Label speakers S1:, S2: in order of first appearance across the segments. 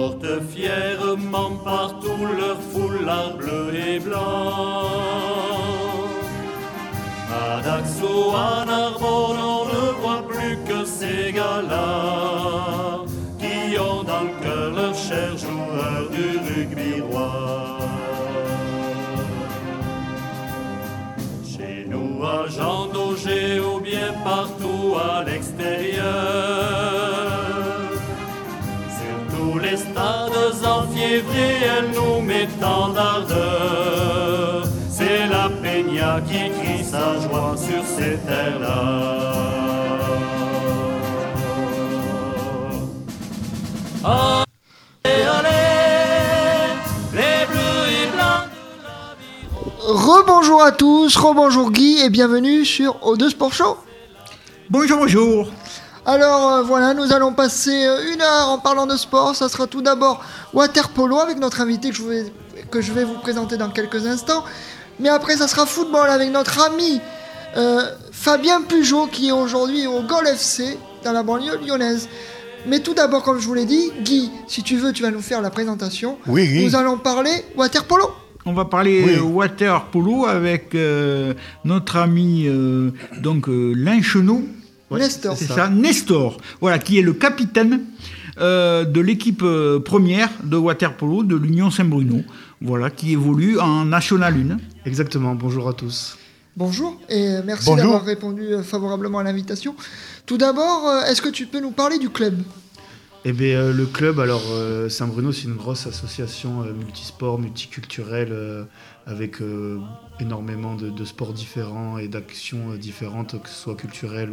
S1: portent fièrement partout leur foulard bleu et blanc. À Dax ou à Narbonne, on ne voit plus que ces gars-là qui ont dans le cœur leur cher joueur du rugby roi. Chez nous à Jean Daugé ou bien partout à l'extérieur, sur tous les stades enfiévrés, elle nous met tant d'ardeur. C'est la Peña qui crie sa joie sur ces terres-là. Allez, allez, les bleus et blancs de la vie.
S2: Rebonjour à tous, rebonjour Guy et bienvenue sur O2 Sport Show.
S3: Bonjour, bonjour.
S2: Alors voilà, nous allons passer une heure en parlant de sport. Ça sera tout d'abord water polo avec notre invité que je vais vous présenter dans quelques instants. Mais après, ça sera football avec notre ami Fabien Pujol qui est aujourd'hui au Gol FC dans la banlieue lyonnaise. Mais tout d'abord, comme je vous l'ai dit, Guy, si tu veux, tu vas nous faire la présentation.
S3: Oui, Guy.
S2: Nous allons parler water polo.
S3: On va parler water polo avec notre ami Linchenot.
S2: Nestor.
S3: C'est ça, Nestor. Voilà, qui est le capitaine de l'équipe première de water polo de l'Union Saint-Bruno. Voilà, qui évolue en National 1.
S4: Exactement, bonjour à tous.
S2: Bonjour et merci d'avoir répondu favorablement à l'invitation. Tout d'abord, est-ce que tu peux nous parler du club ?
S4: Eh bien, le club, alors Saint-Bruno, c'est une grosse association multisport, multiculturelle, avec énormément de sports différents et d'actions différentes, que ce soit culturelles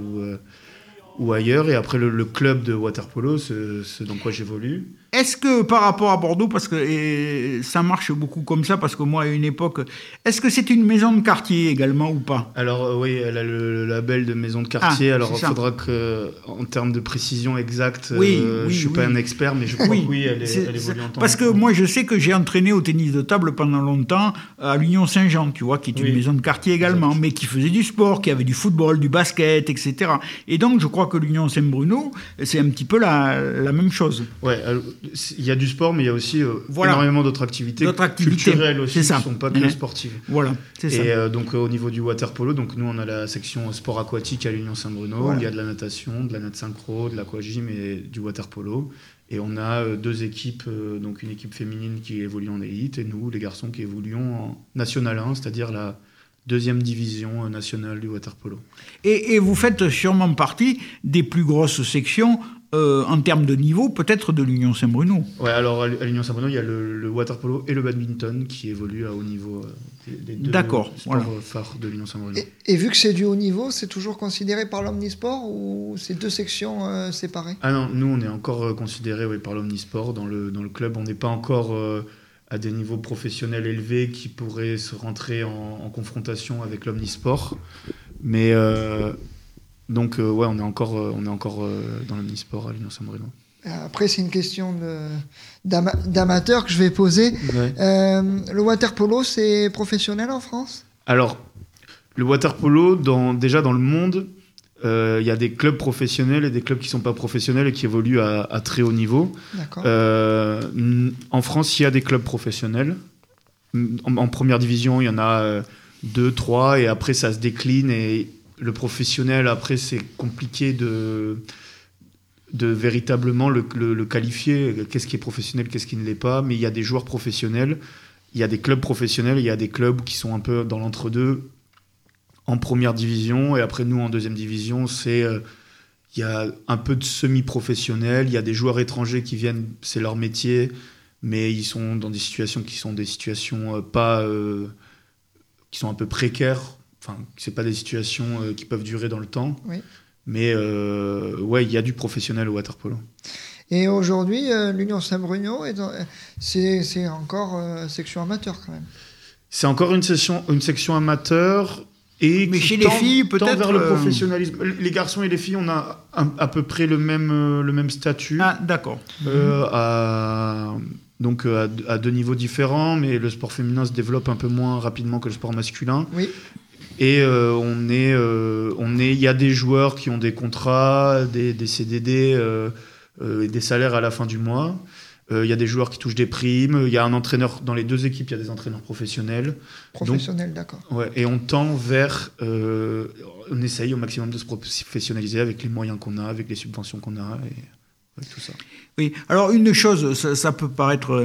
S4: ou ailleurs. Et après, le club de waterpolo, c'est dans quoi j'évolue.
S3: Est-ce que par rapport à Bordeaux, parce que ça marche beaucoup comme ça, parce que moi à une époque, est-ce que c'est une maison de quartier également ou pas ?
S4: Alors oui, elle a le label de maison de quartier. Alors il faudra que, en termes de précision exacte, je suis pas un expert, mais je crois que oui, elle évolue en tant
S3: parce que moi je sais que j'ai entraîné au tennis de table pendant longtemps à l'Union Saint-Jean, tu vois, qui est une maison de quartier également, mais qui faisait du sport, qui avait du football, du basket, etc. Et donc je crois que l'Union Saint-Bruno, c'est un petit peu la même chose.
S4: Ouais. Il y a du sport, mais il y a aussi énormément d'autres activités culturelles aussi, qui ne sont pas que sportives.
S3: Voilà, c'est ça.
S4: Et donc au niveau du water polo, donc nous on a la section sport aquatique à l'Union Saint-Bruno, où il y a de la natation, de la nat synchro, de l'aquagym et du water polo. Et on a deux équipes, donc une équipe féminine qui évolue en élite et nous, les garçons, qui évoluons en National 1, c'est-à-dire la deuxième division nationale du water polo.
S3: Et vous faites sûrement partie des plus grosses sections en termes de niveau, peut-être de l'Union Saint-Bruno.
S4: Ouais, alors à l'Union Saint-Bruno, il y a le water polo et le badminton qui évoluent à haut niveau des deux sports phares de l'Union Saint-Bruno.
S2: Et vu que c'est du haut niveau, c'est toujours considéré par l'omnisport ou c'est deux sections séparées ?
S4: Ah non, nous on est encore considéré par l'omnisport. Dans le club, on n'est pas encore à des niveaux professionnels élevés qui pourraient se rentrer en confrontation avec l'omnisport. Mais donc on est encore dans l'omnisport à l'Union Saint-Bruno.
S2: Après, c'est une question d'amateur que je vais poser. Ouais. Le water polo, c'est professionnel en France ?
S4: Alors, le water polo, déjà dans le monde, il y a des clubs professionnels et des clubs qui ne sont pas professionnels et qui évoluent à très haut niveau.
S2: D'accord.
S4: En France, il y a des clubs professionnels. En première division, il y en a 2, 3, et après, ça se décline. Et le professionnel, après, c'est compliqué de véritablement le qualifier. Qu'est-ce qui est professionnel, qu'est-ce qui ne l'est pas. Mais il y a des joueurs professionnels, il y a des clubs professionnels, il y a des clubs qui sont un peu dans l'entre-deux en première division. Et après, nous, en deuxième division, il y a un peu de semi-professionnel. Il y a des joueurs étrangers qui viennent, c'est leur métier, mais ils sont dans des situations qui sont des situations qui sont un peu précaires. Enfin, c'est pas des situations qui peuvent durer dans le temps.
S2: Oui.
S4: Mais il y a du professionnel au water polo.
S2: Et aujourd'hui, l'Union Saint-Bruno, c'est encore section amateur quand même.
S4: C'est encore une section amateur.
S3: Mais chez les filles, peut-être
S4: vers le professionnalisme. Les garçons et les filles, on a à peu près le même statut.
S3: Ah, d'accord.
S4: À deux niveaux différents, mais le sport féminin se développe un peu moins rapidement que le sport masculin.
S2: Oui.
S4: Et il y a des joueurs qui ont des contrats, des CDD et des salaires à la fin du mois. Il y a des joueurs qui touchent des primes. Il y a un entraîneur dans les 2 équipes. Il y a des entraîneurs professionnels.
S2: Professionnels, d'accord.
S4: Ouais, et on tend vers... on essaye au maximum de se professionnaliser avec les moyens qu'on a, avec les subventions qu'on a, et avec tout ça.
S3: Oui, alors une chose, ça peut paraître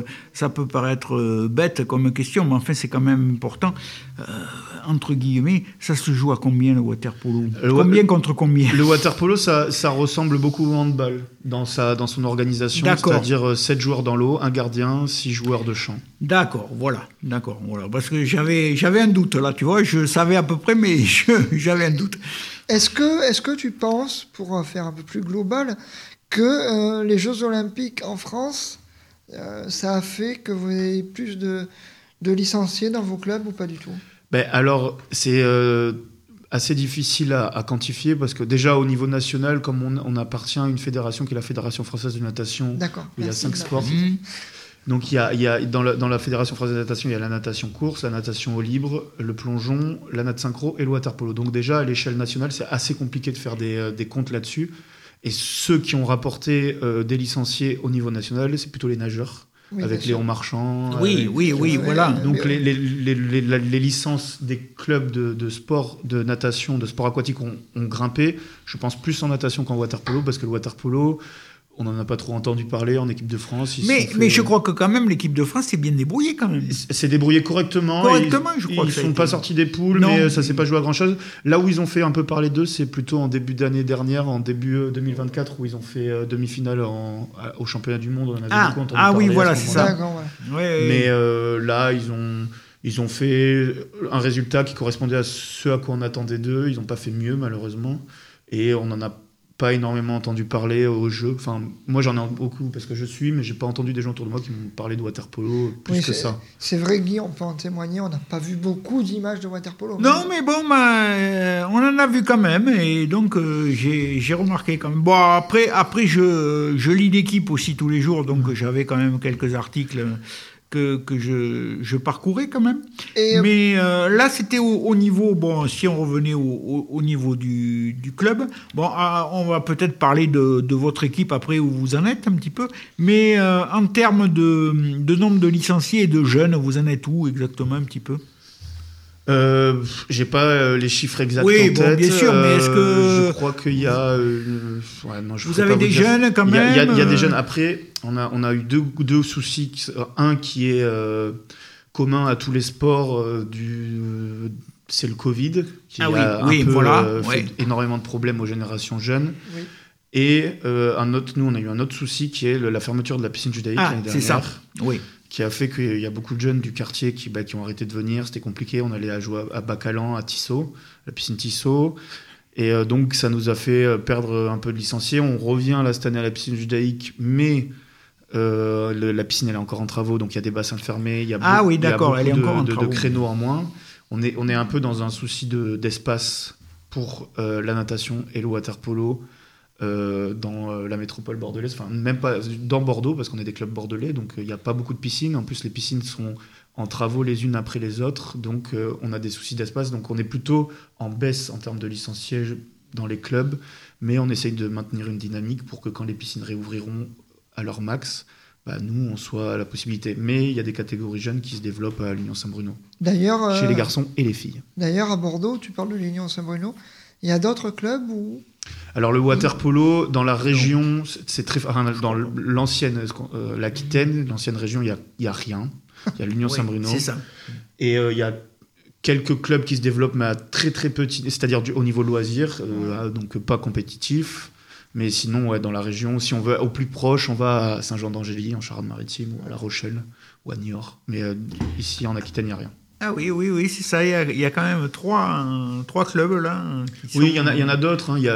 S3: bête comme question, mais enfin c'est quand même important. Entre guillemets, ça se joue à combien le water-polo ? Combien contre combien ?
S4: Le water-polo, ça ressemble beaucoup au handball dans son organisation,
S3: D'accord.
S4: c'est-à-dire 7 joueurs dans l'eau, un gardien, 6 joueurs de champ.
S3: D'accord, voilà, parce que j'avais un doute là, tu vois, je savais à peu près, mais j'avais un doute.
S2: Est-ce que tu penses, pour faire un peu plus global, que les Jeux Olympiques en France, ça a fait que vous avez plus de licenciés dans vos clubs ou pas du tout ?
S4: Alors, c'est assez difficile à quantifier parce que déjà au niveau national, comme on appartient à une fédération qui est la Fédération Française de Natation,
S2: D'accord,
S4: où il y a 5 sports.
S3: Mmh.
S4: Donc il y a dans la Fédération Française de Natation, il y a la natation course, la natation eau libre, le plongeon, la nade synchro et le water-polo. Donc déjà à l'échelle nationale, c'est assez compliqué de faire des comptes là-dessus. Et ceux qui ont rapporté des licenciés au niveau national, c'est plutôt les nageurs,
S2: Oui,
S4: avec
S2: bien sûr.
S4: Léon Marchand.
S3: Oui, voilà.
S4: Donc les licences des clubs de sport, de natation, de sport aquatique ont grimpé. Je pense plus en natation qu'en water-polo, parce que le water-polo, on n'en a pas trop entendu parler en équipe de France.
S3: Mais je crois que quand même l'équipe de France s'est bien débrouillée quand même.
S4: C'est débrouillé correctement.
S3: Je crois.
S4: Ils sont pas sortis des poules,
S3: Non.
S4: mais ça s'est pas joué à grand chose. Là où ils ont fait un peu parler d'eux, c'est plutôt en début d'année dernière, en début 2024, où ils ont fait demi-finale au championnat du monde. On en avait beaucoup entendu parler
S3: voilà,
S4: à ce
S3: c'est
S4: moment-là.
S3: ça.
S2: D'accord, ouais.
S3: Ouais.
S4: Mais là, ils ont fait un résultat qui correspondait à ce à quoi on attendait d'eux. Ils n'ont pas fait mieux, malheureusement. Et on n'en a pas énormément entendu parler au jeu. Enfin, moi, j'en ai beaucoup parce que je suis, mais j'ai pas entendu des gens autour de moi qui m'ont parlé de water-polo plus que ça.
S2: C'est vrai, Guy, on peut en témoigner. On n'a pas vu beaucoup d'images de water-polo.
S3: Non, mais bon, on en a vu quand même, et donc j'ai remarqué quand même. Bon, après je lis l'équipe aussi tous les jours, donc j'avais quand même quelques articles que je parcourais quand même. Mais là, c'était au niveau, bon, si on revenait au niveau du club, bon, on va peut-être parler de votre équipe après où vous en êtes un petit peu, mais en termes de nombre de licenciés et de jeunes, vous en êtes où exactement un petit peu ?
S4: J'ai pas les chiffres exacts en
S3: Oui,
S4: tête.
S3: bon, bien sûr, mais est-ce que...
S4: Je crois qu'il y a...
S3: vous avez des jeunes quand même.
S4: Il y a des jeunes. Après, on a eu deux soucis. Un qui est commun à tous les sports, c'est le Covid, qui a fait énormément de problèmes aux générations jeunes.
S2: Oui.
S4: Et nous, on a eu un autre souci qui est la fermeture de la piscine judaïque l'année dernière.
S3: C'est ça, oui.
S4: Qui a fait qu'il y a beaucoup de jeunes du quartier qui ont arrêté de venir. C'était compliqué. On allait jouer à Bacalan, à Tissot, la piscine Tissot. Et donc, ça nous a fait perdre un peu de licenciés. On revient là cette année à la piscine judaïque, mais la piscine, elle est encore en travaux. Donc, il y a des bassins fermés. Il y a beaucoup de créneaux en moins. On est un peu dans un souci d'espace pour la natation et le water-polo. Dans la métropole bordelaise, enfin même pas dans Bordeaux parce qu'on est des clubs bordelais, donc il n'y a pas beaucoup de piscines. En plus, les piscines sont en travaux les unes après les autres, donc on a des soucis d'espace. Donc on est plutôt en baisse en termes de licenciés dans les clubs, mais on essaye de maintenir une dynamique pour que quand les piscines réouvriront à leur max, nous on soit à la possibilité. Mais il y a des catégories jeunes qui se développent à l'Union Saint-Bruno, chez les garçons et les filles.
S2: D'ailleurs, à Bordeaux, tu parles de l'Union Saint-Bruno, il y a d'autres clubs où...
S4: Alors le water-polo, dans la région, c'est très... dans l'ancienne, l'Aquitaine, l'ancienne région, il y a rien. Il y a l'Union Saint-Bruno.
S3: C'est ça.
S4: Et il y a quelques clubs qui se développent, mais à très très petit, c'est-à-dire au niveau loisir, donc pas compétitif. Mais sinon, dans la région, si on veut au plus proche, on va à Saint-Jean-d'Angély, en Charente-Maritime, ou à La Rochelle, ou à Niort. Mais ici, en Aquitaine, il n'y a rien.
S3: Ah oui, c'est ça. Il y a quand même trois clubs là.
S4: Oui, il y en a d'autres. Hein. Il y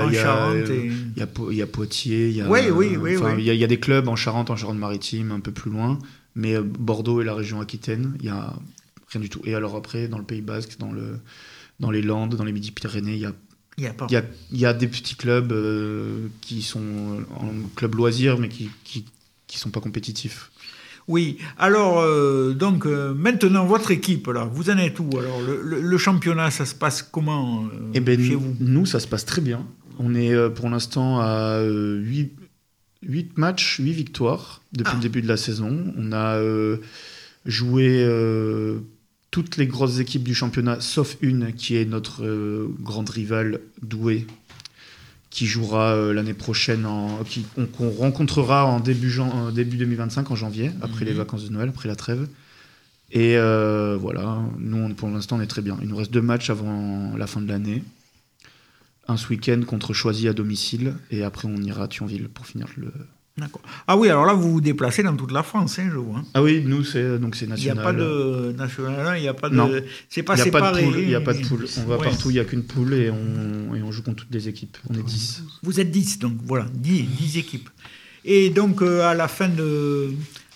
S4: a Poitiers. Il y a des clubs en Charente, en Charente-Maritime, un peu plus loin. Mais Bordeaux et la région Aquitaine, il y a rien du tout. Et alors après, dans le Pays Basque, dans les Landes, dans les Midi-Pyrénées, il y a des petits clubs qui sont en club loisir, mais qui sont pas compétitifs.
S3: Oui, alors donc maintenant votre équipe là, vous en êtes où? Alors le championnat, ça se passe comment chez vous?
S4: Nous, ça se passe très bien. On est pour l'instant à 8 8 matchs, 8 victoires depuis le début de la saison. On a joué toutes les grosses équipes du championnat, sauf une qui est notre grande rivale, Douai, qui jouera l'année prochaine, qu'on rencontrera en début 2025, en janvier, après les vacances de Noël, après la trêve. Et voilà, nous, pour l'instant, on est très bien. Il nous reste 2 matchs avant la fin de l'année. Un ce week-end contre Choisy à domicile, et après on ira à Thionville pour finir le...
S3: D'accord. Ah oui, alors là, vous vous déplacez dans toute la France, je vois. Hein.
S4: Ah oui, nous, c'est national.
S3: Il n'y a pas de national, il n'y a pas de...
S4: Non.
S3: C'est pas séparé.
S4: Il n'y a pas de poule. On va partout, il n'y a qu'une poule, et on joue contre toutes les équipes. On est 10.
S3: Vous êtes 10, donc voilà, 10 équipes. Et donc, à la fin de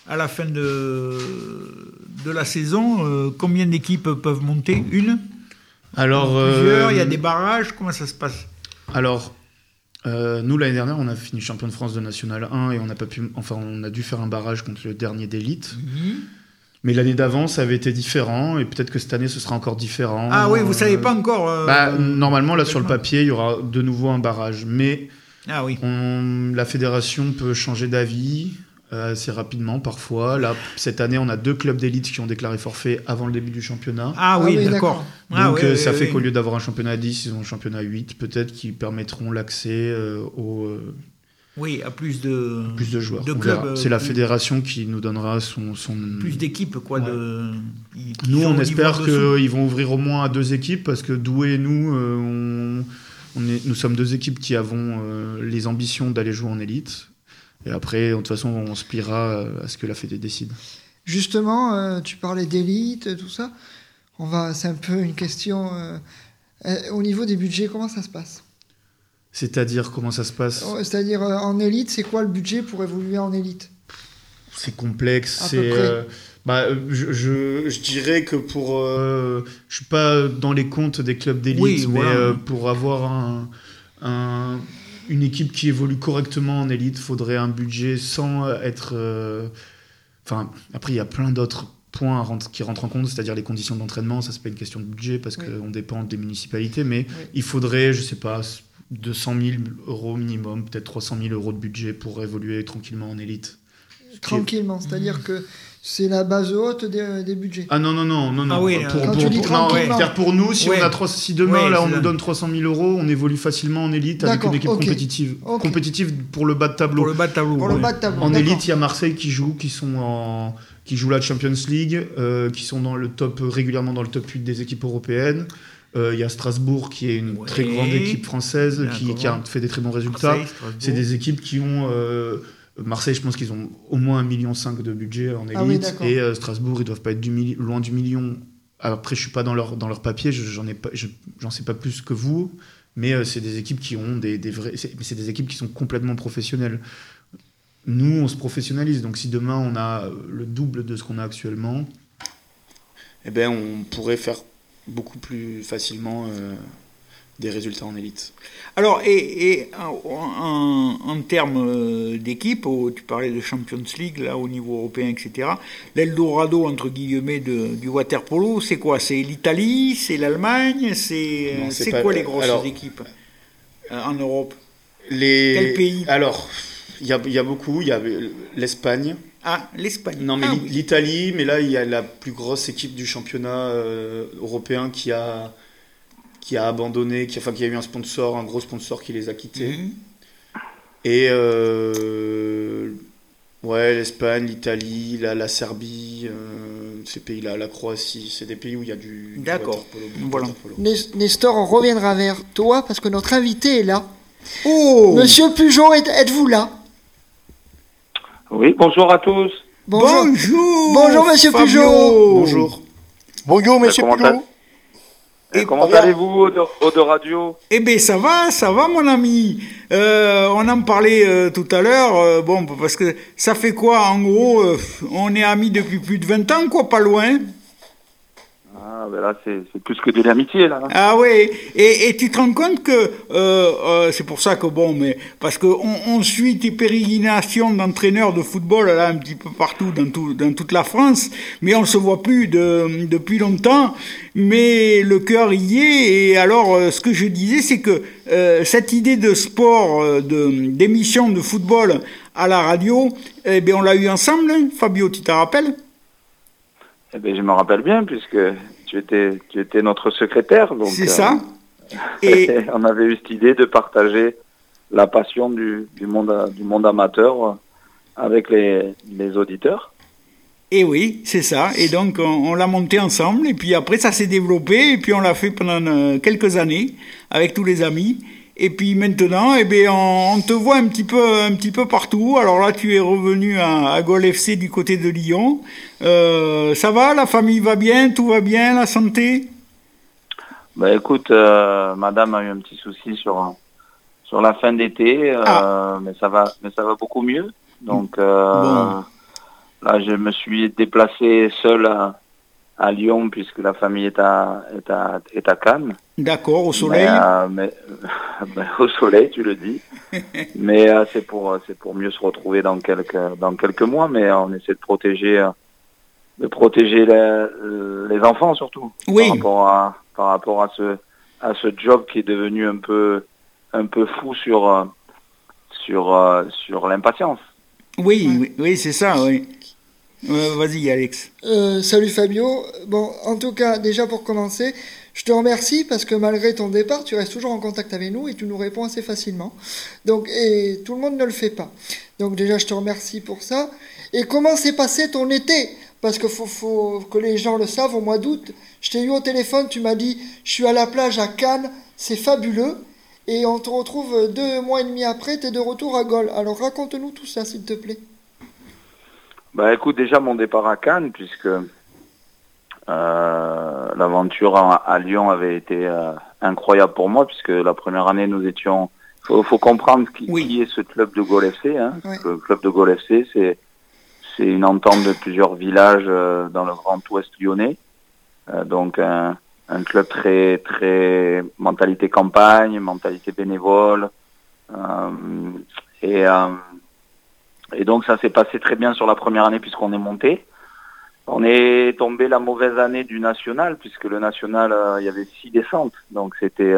S3: la saison, combien d'équipes peuvent monter? Une?
S4: Alors,
S3: plusieurs, il y a des barrages, comment ça se passe?
S4: Alors, nous, l'année dernière, on a fini champion de France de National 1 et on a dû faire un barrage contre le dernier d'élite. Mais l'année d'avant, ça avait été différent, et peut-être que cette année, ce sera encore différent.
S3: Ah oui, vous ne savez pas encore
S4: normalement, là, sur le papier, il y aura de nouveau un barrage. Mais la fédération peut changer d'avis assez rapidement, parfois. Là, cette année, on a 2 clubs d'élite qui ont déclaré forfait avant le début du championnat.
S3: Ah oui, d'accord.
S4: Donc, ça fait qu'au lieu d'avoir un championnat à 10, ils ont un championnat à 8, peut-être, qui permettront l'accès
S3: à plus de
S4: joueurs.
S3: De clubs,
S4: c'est la fédération qui nous donnera son...
S3: Plus d'équipes, quoi.
S4: Ouais. Nous, on espère qu'ils vont ouvrir au moins à 2 équipes, parce que Douai et nous, nous sommes 2 équipes qui avons les ambitions d'aller jouer en élite. Et après, de toute façon, on se pliera à ce que la Fédé décide.
S2: Justement, tu parlais d'élite, tout ça. C'est un peu une question... au niveau des budgets, comment ça se passe?
S4: C'est-à-dire, comment ça se passe?
S2: C'est-à-dire, en élite, c'est quoi le budget pour évoluer en élite?
S4: C'est complexe. Je dirais que je suis pas dans les comptes des clubs d'élite, mais pour avoir une équipe qui évolue correctement en élite, il faudrait un budget sans être... après, il y a plein d'autres points qui rentrent en compte, c'est-à-dire les conditions d'entraînement. Ça, c'est pas une question de budget, parce qu'on dépend des municipalités, mais il faudrait, je sais pas, 200 000 euros minimum, peut-être 300 000 euros de budget pour évoluer tranquillement en élite.
S2: Tranquillement, c'est-à-dire que c'est la base haute des budgets.
S4: Ah non.
S3: Ah oui,
S4: pour nous, si demain on nous donne 300 000 euros, on évolue facilement en élite avec une équipe compétitive. Compétitive pour le bas de tableau.
S3: Pour le bas de tableau.
S4: En élite, il y a Marseille qui joue la Champions League, qui sont régulièrement dans le top 8 des équipes européennes. Il y a Strasbourg qui est une très grande équipe française qui a fait des très bons résultats. C'est des équipes qui ont... Marseille, je pense qu'ils ont au moins 1,5 million de budget en élite. Et Strasbourg, ils doivent pas être loin du million. Après, je suis pas dans leur papier, j'en sais pas plus que vous, mais c'est des équipes qui ont c'est des équipes qui sont complètement professionnelles. Nous, on se professionnalise, donc si demain on a le double de ce qu'on a actuellement, on pourrait faire beaucoup plus facilement des résultats en élite.
S3: Alors, et en termes d'équipe, tu parlais de Champions League, là, au niveau européen, etc., l'Eldorado, entre guillemets, du water-polo, c'est quoi? C'est l'Italie? C'est l'Allemagne? C'est quoi les grosses équipes en Europe? Quel pays?
S4: Alors, il y a beaucoup. Il y a l'Espagne.
S3: Ah, l'Espagne.
S4: Non, mais l'Italie, mais là, il y a la plus grosse équipe du championnat européen qui a abandonné, qui a eu un gros sponsor qui les a quittés. Et l'Espagne, l'Italie, la Serbie, ces pays-là, la Croatie, c'est des pays où il y a du waterpolo.
S2: Voilà. Nestor, on reviendra vers toi parce que notre invité est là.
S3: Oh,
S2: Monsieur Pujon, êtes-vous là?
S5: Oui, bonjour à tous.
S2: Bonjour Monsieur Pujon.
S5: Bonjour Monsieur Pujon. Comment allez-vous, Eau de Radio?
S3: Eh bien, ça va, mon ami. On en parlait tout à l'heure. Parce que ça fait quoi, en gros, on est amis depuis plus de 20 ans, quoi, pas loin.
S5: Ah, ben là, c'est plus que de l'amitié, là.
S3: Ah oui, et tu te rends compte que c'est pour ça que mais parce que on suit tes pérégrinations d'entraîneur de football là un petit peu partout dans toute la France, mais on se voit plus depuis longtemps, mais le cœur y est. Et alors ce que je disais, c'est que cette idée de sport, d'émission de football à la radio, eh bien on l'a eu ensemble, hein, Fabio, tu te rappelles?
S5: Eh bien, je me rappelle bien, puisque tu étais notre secrétaire. Donc,
S3: c'est ça. Et
S5: on avait eu cette idée de partager la passion du monde amateur avec les auditeurs.
S3: Et oui, c'est ça. Et donc, on l'a monté ensemble. Et puis après, ça s'est développé. Et puis, on l'a fait pendant quelques années avec tous les amis. Et puis maintenant, eh bien, on te voit un petit peu partout. Alors là, tu es revenu à Gol FC du côté de Lyon. Ça va, la famille va bien, tout va bien, la santé?
S5: Ben écoute, madame a eu un petit souci sur la fin d'été, mais ça va beaucoup mieux. Donc là, je me suis déplacé seul à Lyon puisque la famille est à Cannes.
S3: D'accord, au soleil.
S5: Mais au soleil, tu le dis. Mais c'est pour mieux se retrouver dans quelques mois. Mais on essaie de protéger les enfants surtout.
S3: Oui.
S5: Par rapport à ce job qui est devenu un peu fou sur l'impatience.
S3: Oui, c'est ça, oui. Vas-y, Alex.
S2: Salut Fabio. Bon, en tout cas, déjà pour commencer, je te remercie parce que malgré ton départ, tu restes toujours en contact avec nous et tu nous réponds assez facilement. Donc, et tout le monde ne le fait pas. Donc déjà, je te remercie pour ça. Et comment s'est passé ton été? Parce que faut que les gens le savent, au mois d'août, je t'ai eu au téléphone, tu m'as dit, je suis à la plage à Cannes, c'est fabuleux. Et on te retrouve 2 mois et demi après, t'es de retour à Gol. Alors raconte-nous tout ça, s'il te plaît.
S5: Bah écoute, déjà mon départ à Cannes, puisque l'aventure à Lyon avait été incroyable pour moi, puisque la première année nous étions... Faut comprendre qui est ce club de Gol FC. Hein.
S2: Oui.
S5: Le club de Gol FC, c'est une entente de plusieurs villages dans le Grand Ouest lyonnais. Donc un club très très mentalité campagne, mentalité bénévole. Et donc ça s'est passé très bien sur la première année puisqu'on est monté. On est tombé la mauvaise année du national puisque le national il y avait 6 descentes. Donc c'était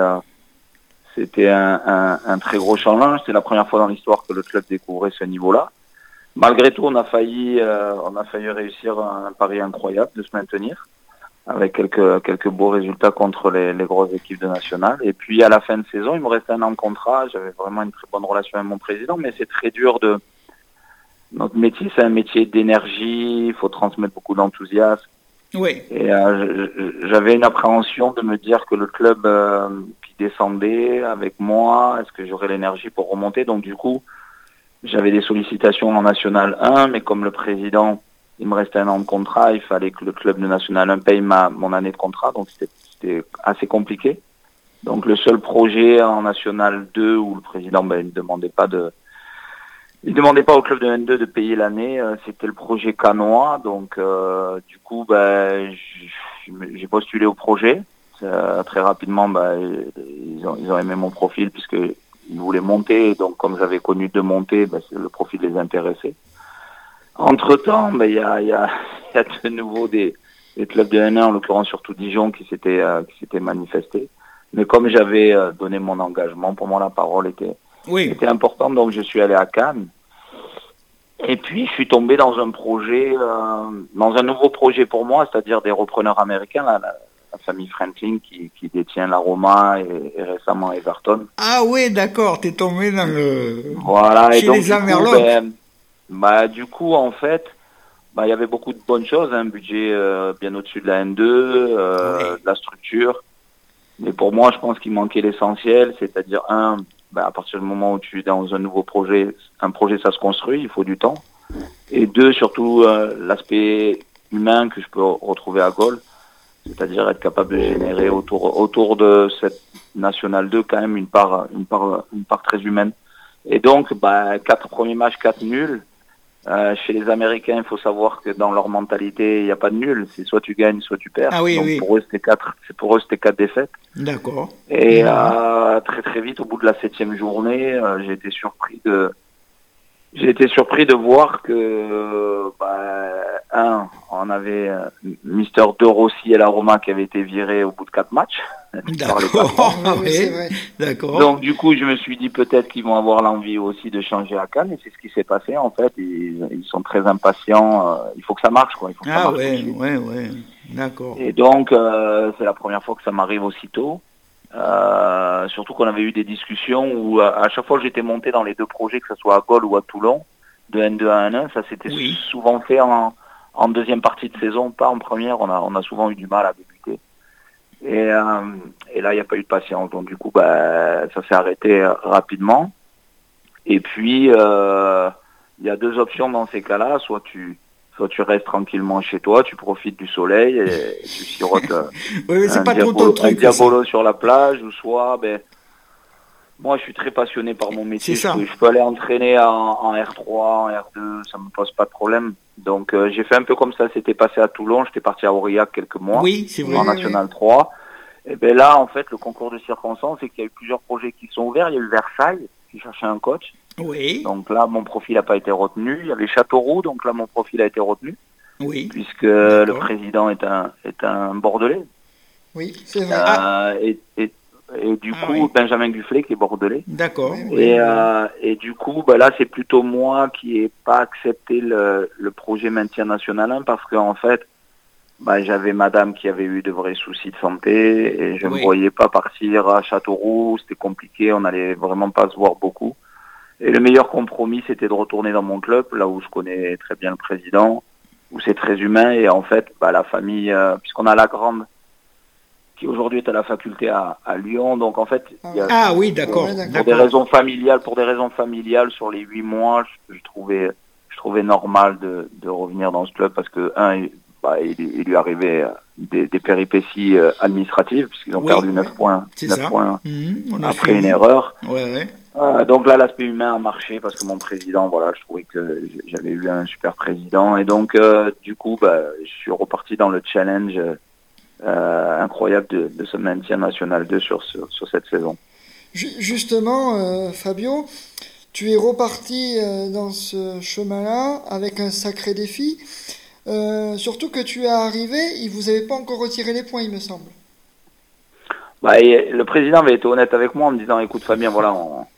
S5: un très gros challenge. C'est la première fois dans l'histoire que le club découvrait ce niveau-là. Malgré tout, on a failli réussir un pari incroyable de se maintenir avec quelques beaux résultats contre les grosses équipes de national. Et puis à la fin de saison, il me restait 1 an de contrat. J'avais vraiment une très bonne relation avec mon président, mais c'est très dur notre métier, c'est un métier d'énergie. Il faut transmettre beaucoup d'enthousiasme.
S3: Oui.
S5: Et j'avais une appréhension de me dire que le club qui descendait avec moi, est-ce que j'aurais l'énergie pour remonter? Donc du coup, j'avais des sollicitations en National 1, mais comme le président, il me restait 1 an de contrat, il fallait que le club de National 1 paye mon année de contrat, donc c'était assez compliqué. Donc le seul projet en National 2 où le président il ne demandait pas au club de N2 de payer l'année, c'était le projet cannois. Donc du coup j'ai postulé au projet. Très rapidement ils ont aimé mon profil puisque ils voulaient monter, donc comme j'avais connu 2 montées, le profil les intéressait. Entre-temps, il y a de nouveau des clubs de N1, en l'occurrence surtout Dijon, qui s'étaient manifestés. Mais comme j'avais donné mon engagement, pour moi la parole était importante, donc je suis allé à Cannes. Et puis je suis tombé dans un projet, dans un nouveau projet pour moi, c'est-à-dire des repreneurs américains, la famille Franklin qui détient la Roma et récemment Everton.
S3: Ah oui, d'accord, t'es tombé dans le...
S5: Voilà,
S3: chez
S5: et donc
S3: les Amerlocs.
S5: du coup, en fait, il y avait beaucoup de bonnes choses, un budget bien au-dessus de la N2, de la structure. Mais pour moi, je pense qu'il manquait l'essentiel, c'est-à-dire à partir du moment où tu es dans un nouveau projet, un projet ça se construit, il faut du temps. Et 2, surtout l'aspect humain que je peux retrouver à Gol, c'est-à-dire être capable de générer autour de cette National 2 quand même une part très humaine. Et donc 4 premiers matchs, 4 nuls, Chez les Américains, il faut savoir que dans leur mentalité, il n'y a pas de nul. C'est soit tu gagnes, soit tu perds.
S3: Ah oui,
S5: donc
S3: oui.
S5: pour eux, c'était 4 défaites.
S3: D'accord.
S5: Et très très vite, au bout de la 7e journée, j'ai été surpris de voir que on avait Mister De Rossi et la Roma qui avait été viré au bout de 4 matchs.
S3: D'accord.
S2: Oui, c'est vrai.
S3: D'accord.
S5: Donc du coup, je me suis dit peut-être qu'ils vont avoir l'envie aussi de changer la CAN, et c'est ce qui s'est passé en fait. Ils sont très impatients. Il faut que ça marche, quoi. Il faut que ça marche tout de suite.
S3: ouais. D'accord.
S5: Et donc c'est la première fois que ça m'arrive aussitôt. Surtout qu'on avait eu des discussions où à chaque fois que j'étais monté dans les 2 projets, que ce soit à Gaulle ou à Toulon, de N2 à N1, ça s'était souvent fait en deuxième partie de saison, pas en première. On a souvent eu du mal à débuter. Et là, il n'y a pas eu de patience. Donc du coup, ça s'est arrêté rapidement. Et puis, il y a 2 options dans ces cas-là. Soit tu restes tranquillement chez toi, tu profites du soleil et tu sirotes
S3: c'est pas trop ton truc,
S5: un diabolo sur la plage, ou soit, moi je suis très passionné par mon métier.
S3: C'est ça.
S5: Je peux aller entraîner en R3, en R2, ça me pose pas de problème. Donc j'ai fait un peu comme ça, c'était passé à Toulon, j'étais parti à Aurillac quelques mois,
S3: Oui, c'est vrai.
S5: en National 3. Et là, en fait, le concours de circonstances, c'est qu'il y a eu plusieurs projets qui sont ouverts. Il y a eu Versailles, qui cherchait un coach.
S3: Oui.
S5: Donc là, mon profil n'a pas été retenu. Il y avait Châteauroux, donc là, mon profil a été retenu.
S3: Oui.
S5: Puisque le président est un Bordelais.
S2: Oui, c'est vrai.
S5: Et du coup, Benjamin Gufflet, qui est Bordelais.
S3: D'accord.
S5: Et du coup, là, c'est plutôt moi qui n'ai pas accepté le projet maintien national 1, parce qu'en fait, j'avais madame qui avait eu de vrais soucis de santé et je ne me voyais pas partir à Châteauroux. C'était compliqué, on n'allait vraiment pas se voir beaucoup. Et le meilleur compromis, c'était de retourner dans mon club, là où je connais très bien le président, où c'est très humain. Et en fait, la famille, puisqu'on a la grande, qui aujourd'hui est à la faculté à Lyon. Donc en fait,
S3: oui, d'accord.
S5: Pour des raisons familiales, sur les 8 mois, je trouvais normal de revenir dans ce club, parce que il lui arrivait des péripéties administratives, puisqu'ils ont perdu 9 points, après une erreur. Donc là, l'aspect humain a marché, parce que mon président, je trouvais que j'avais eu un super président. Et donc, du coup, je suis reparti dans le challenge incroyable de ce maintien national 2 sur cette saison.
S2: Justement, Fabio, tu es reparti dans ce chemin-là avec un sacré défi. Surtout que tu es arrivé, il vous avait pas encore retiré les points, il me semble.
S5: Le président avait été honnête avec moi en me disant, écoute Fabien, voilà,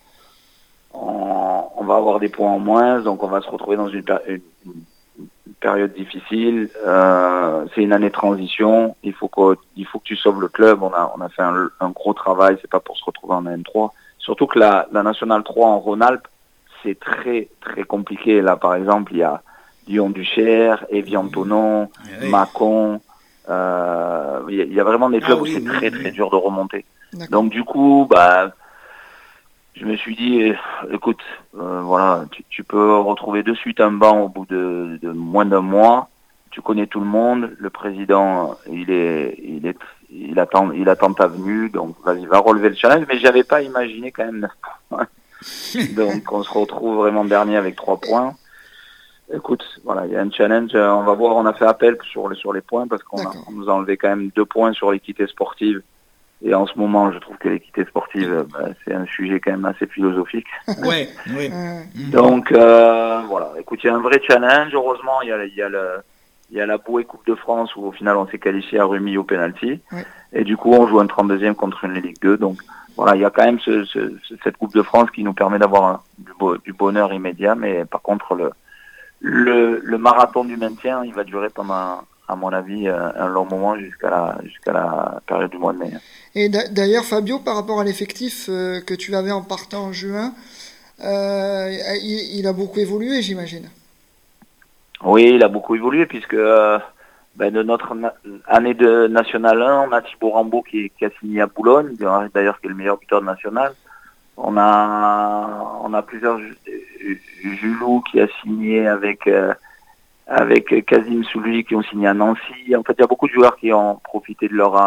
S5: on va avoir des points en moins, donc on va se retrouver dans une période difficile. C'est une année de transition. Il faut que tu sauves le club. On a fait un gros travail. C'est pas pour se retrouver en N3. Surtout que la National 3 en Rhône-Alpes, c'est très très compliqué. Là, par exemple, il y a Lyon-Duchère, Évian-Thonon, Mâcon. Il y a vraiment des clubs où c'est très très dur de remonter. D'accord. Donc du coup, je me suis dit, écoute, tu peux retrouver de suite un banc au bout de moins d'un mois. Tu connais tout le monde. Le président, il attend ta venue. Donc vas-y, va relever le challenge. Mais j'avais pas imaginé quand même 9 points. Donc on se retrouve vraiment dernier avec 3 points. Écoute, il y a un challenge. On va voir. On a fait appel sur les points, parce qu'on nous a enlevé quand même 2 points sur l'équité sportive. Et en ce moment, je trouve que l'équité sportive, c'est un sujet quand même assez philosophique.
S3: Oui.
S5: Donc écoute, il y a un vrai challenge. Heureusement, il y a la bouée Coupe de France, où au final on s'est qualifié à Rumi au penalty. Et du coup, on joue un 32e contre une Ligue 2. Donc il y a quand même cette Coupe de France qui nous permet d'avoir du bonheur immédiat. Mais par contre, le marathon du maintien, il va durer pendant, à mon avis, un long moment, jusqu'à la période du mois de mai.
S2: Et d'ailleurs, Fabio, par rapport à l'effectif que tu avais en partant en juin, il a beaucoup évolué, j'imagine.
S5: Oui, il a beaucoup évolué, puisque de notre année de National 1, on a Thibaut Rambaud qui a signé à Boulogne, d'ailleurs qui est le meilleur buteur de National. On a plusieurs Julou qui a signé avec Kazim Souli, qui ont signé à Nancy. En fait, il y a beaucoup de joueurs qui ont profité de leur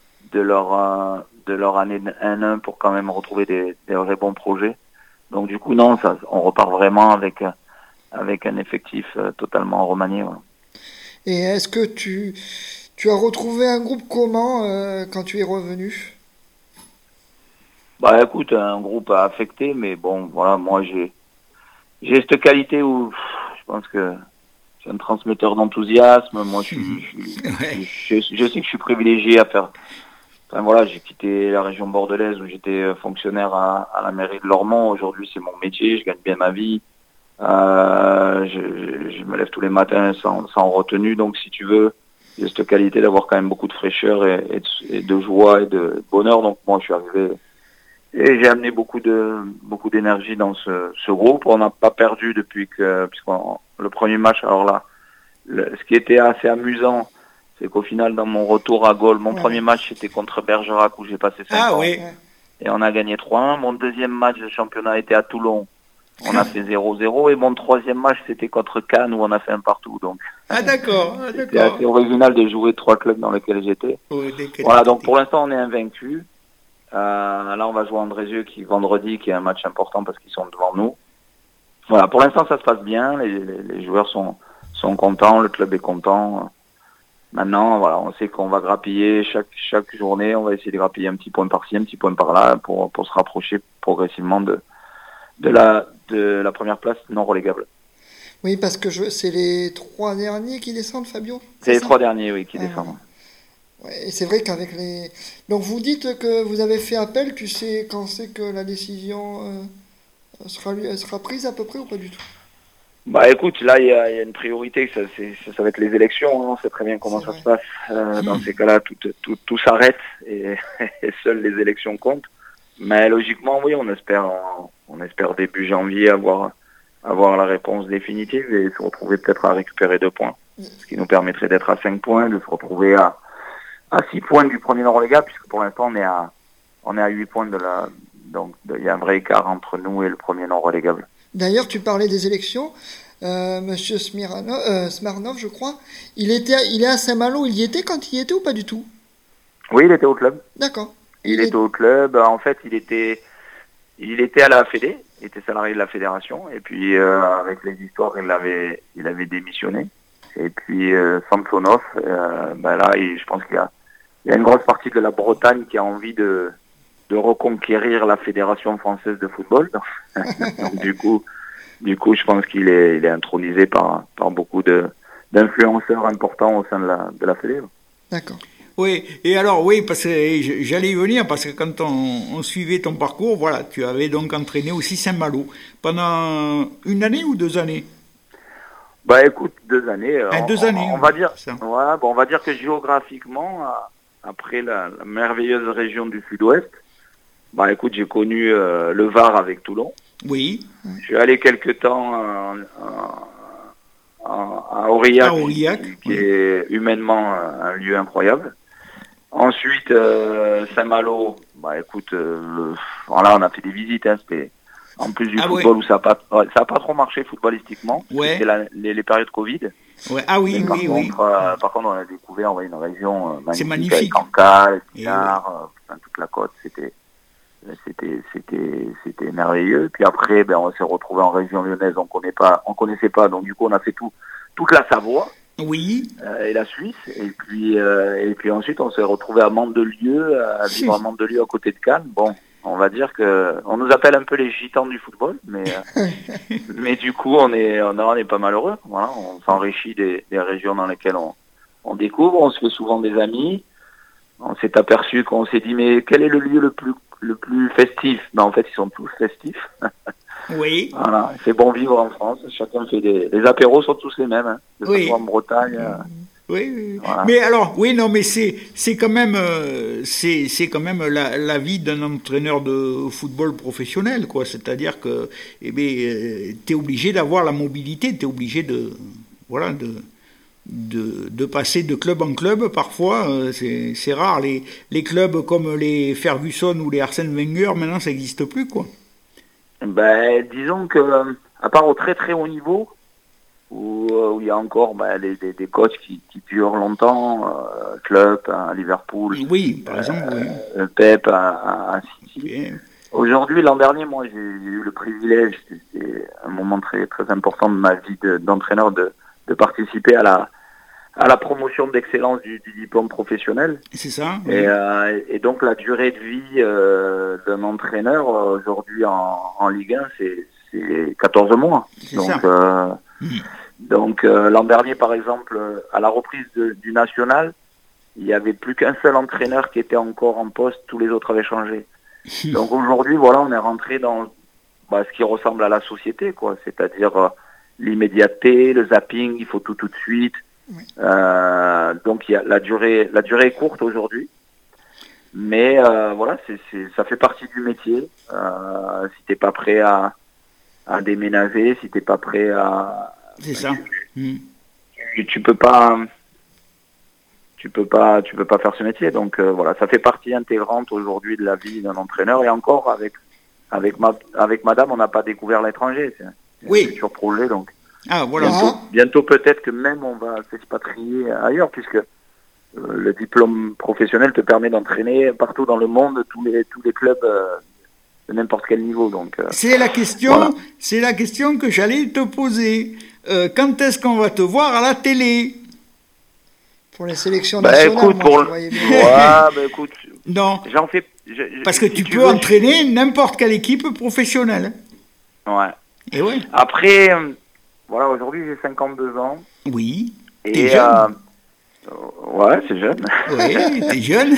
S5: année 1-1 pour quand même retrouver des vrais bons projets. Donc du coup, on repart vraiment avec avec un effectif totalement remanié. Voilà.
S2: Et est-ce que tu as retrouvé un groupe comment quand tu es revenu?
S5: Bah écoute, un groupe affecté, mais bon, voilà, moi j'ai cette qualité où je pense que je suis un transmetteur d'enthousiasme. Moi, je sais que je suis privilégié à faire. Enfin voilà, j'ai quitté la région bordelaise où j'étais fonctionnaire à la mairie de Lormont. Aujourd'hui, c'est mon métier, je gagne bien ma vie. Je me lève tous les matins sans retenue, donc si tu veux, j'ai cette qualité d'avoir quand même beaucoup de fraîcheur et de joie et de bonheur. Donc moi, je suis arrivé et j'ai amené beaucoup d'énergie dans ce groupe. On n'a pas perdu puisque le premier match, alors là, ce qui était assez amusant, c'est qu'au final, dans mon retour à Gaulle, mon premier match, c'était contre Bergerac où j'ai passé 5 ans.
S3: Oui.
S5: Et on a gagné 3-1. Mon deuxième match de championnat était à Toulon. On a fait 0-0. Et mon troisième match, c'était contre Cannes où on a fait un partout. Donc,
S3: d'accord.
S5: c'était assez original de jouer 3 clubs dans lesquels j'étais. Voilà, donc pour l'instant, on est invaincus. Là, on va jouer Andrézieux vendredi, qui est un match important parce qu'ils sont devant nous. Voilà, pour l'instant, ça se passe bien. Les joueurs sont contents, le club est content. Maintenant, voilà, on sait qu'on va grappiller chaque journée. On va essayer de grappiller un petit point par-ci, un petit point par-là pour se rapprocher progressivement de la première place non relégable.
S2: Oui, parce que c'est les 3 derniers qui descendent, Fabio?
S5: C'est les 3 derniers, oui, qui descendent.
S2: Ouais, et c'est vrai qu'avec les... Donc vous dites que vous avez fait appel, tu sais quand c'est que la décision sera prise à peu près ou pas du tout?
S5: Bah écoute, là il y a une priorité, ça va être les élections, hein, on sait très bien comment ça se passe. Dans ces cas-là, tout s'arrête et seules les élections comptent. Mais logiquement, oui, on espère début janvier avoir la réponse définitive et se retrouver peut-être à récupérer 2 points. Ce qui nous permettrait d'être à 5 points, de se retrouver à 6 points du premier non relégable, puisque pour l'instant on est à 8 points donc il y a un vrai écart entre nous et le premier non relégable.
S2: D'ailleurs, tu parlais des élections. Monsieur Smirnov, je crois, il est à Saint-Malo. Il y était quand il y était ou pas du tout?
S5: Oui, il était au club.
S2: D'accord.
S5: Il était au club. En fait, il était à la Fédé. Il était salarié de la fédération. Et puis, avec les histoires, il avait démissionné. Et puis, Samsonov, là, je pense qu'il y a une grosse partie de la Bretagne qui a envie de reconquérir la Fédération française de football. Donc, du coup, je pense qu'il est intronisé par beaucoup d'influenceurs importants au sein de la Fédé.
S2: D'accord.
S3: Oui, et alors oui, parce que j'allais y venir, parce que quand on suivait ton parcours, voilà, tu avais donc entraîné aussi Saint-Malo pendant 1 année ou 2 années?
S5: Bah écoute, 2 années.
S3: 2 années.
S5: On va dire. Ouais, on va dire que géographiquement, après la merveilleuse région du Sud-Ouest, bah écoute, j'ai connu le Var avec Toulon.
S3: Oui.
S5: Je suis allé quelque temps à Aurillac, qui est humainement un lieu incroyable. Ensuite, Saint-Malo, bah écoute, voilà, on a fait des visites, hein, c'était en plus du football où ça a pas trop marché footballistiquement.
S3: Ouais.
S5: C'était les périodes Covid.
S3: Ouais. Ah oui,
S5: mais par contre, on a découvert une région magnifique.
S3: C'est magnifique.
S5: Avec Cancale, Pinard, toute la côte, c'était merveilleux. Puis après, on s'est retrouvé en région lyonnaise, on connaissait pas, donc du coup on a fait toute la Savoie.
S3: Oui.
S5: Et la Suisse. Et puis ensuite on s'est retrouvé à Mandelieu, à vivre à Mandelieu à côté de Cannes. Bon, on va dire que on nous appelle un peu les gitans du football, mais du coup on est pas malheureux. Voilà, on s'enrichit des régions dans lesquelles on découvre, on se fait souvent des amis. On s'est aperçu qu'on s'est dit mais quel est le lieu le plus festif? En fait, ils sont tous festifs.
S3: Oui.
S5: Voilà, c'est bon vivre en France. Chacun fait les apéros sont tous les mêmes. Hein, que ce soit en Bretagne.
S3: Oui.
S5: Voilà.
S3: Mais alors, oui, non, mais c'est quand même la vie d'un entraîneur de football professionnel, quoi. C'est-à-dire que, t'es obligé d'avoir la mobilité, t'es obligé de passer de club en club. Parfois, c'est rare. Les clubs comme les Ferguson ou les Arsène Wenger, maintenant, ça n'existe plus, quoi.
S5: Disons que, à part au très très haut niveau, où il y a encore des coachs qui durent longtemps, Klopp à Liverpool,
S3: oui, par exemple, oui.
S5: Pep à City. Aujourd'hui, l'an dernier, moi, j'ai eu le privilège, c'est un moment très très important de ma vie d'entraîneur, de participer à la promotion d'excellence du diplôme professionnel.
S3: C'est ça.
S5: Et donc la durée de vie d'un entraîneur aujourd'hui en Ligue 1, c'est 14 mois.
S3: C'est
S5: donc
S3: ça.
S5: donc l'an dernier, par exemple, à la reprise du national, il n'y avait plus qu'un seul entraîneur qui était encore en poste, tous les autres avaient changé. Donc aujourd'hui, voilà, on est rentré dans ce qui ressemble à la société, quoi. C'est-à-dire l'immédiateté, le zapping, il faut tout de suite.
S2: Oui.
S5: Donc il y a la durée est courte aujourd'hui, mais voilà, ça fait partie du métier. Si t'es pas prêt à déménager, si t'es pas prêt à,
S3: C'est ça.
S5: tu peux pas faire ce métier. Donc voilà, ça fait partie intégrante aujourd'hui de la vie d'un entraîneur. Et encore avec madame, on n'a pas découvert l'étranger. C'est un futur projet, donc.
S3: Ah, voilà.
S5: Bientôt peut-être que même on va s'expatrier ailleurs, puisque le diplôme professionnel te permet d'entraîner partout dans le monde, tous les clubs de n'importe quel niveau. Donc
S3: c'est la question,
S5: voilà.
S3: C'est la question que j'allais te poser. Quand est-ce qu'on va te voir à la télé?
S2: Pour les sélections nationales,
S5: écoute,
S2: moi, je voyais bien.
S5: Écoute,
S3: Non.
S5: j'en fais.
S3: Parce que
S5: si
S3: tu peux
S5: veux,
S3: entraîner n'importe quelle équipe professionnelle.
S5: Ouais.
S3: Et ouais.
S5: Après, voilà, aujourd'hui j'ai 52 ans.
S3: Oui.
S5: Et
S3: T'es jeune.
S5: Ouais, c'est jeune.
S3: Oui, t'es jeune.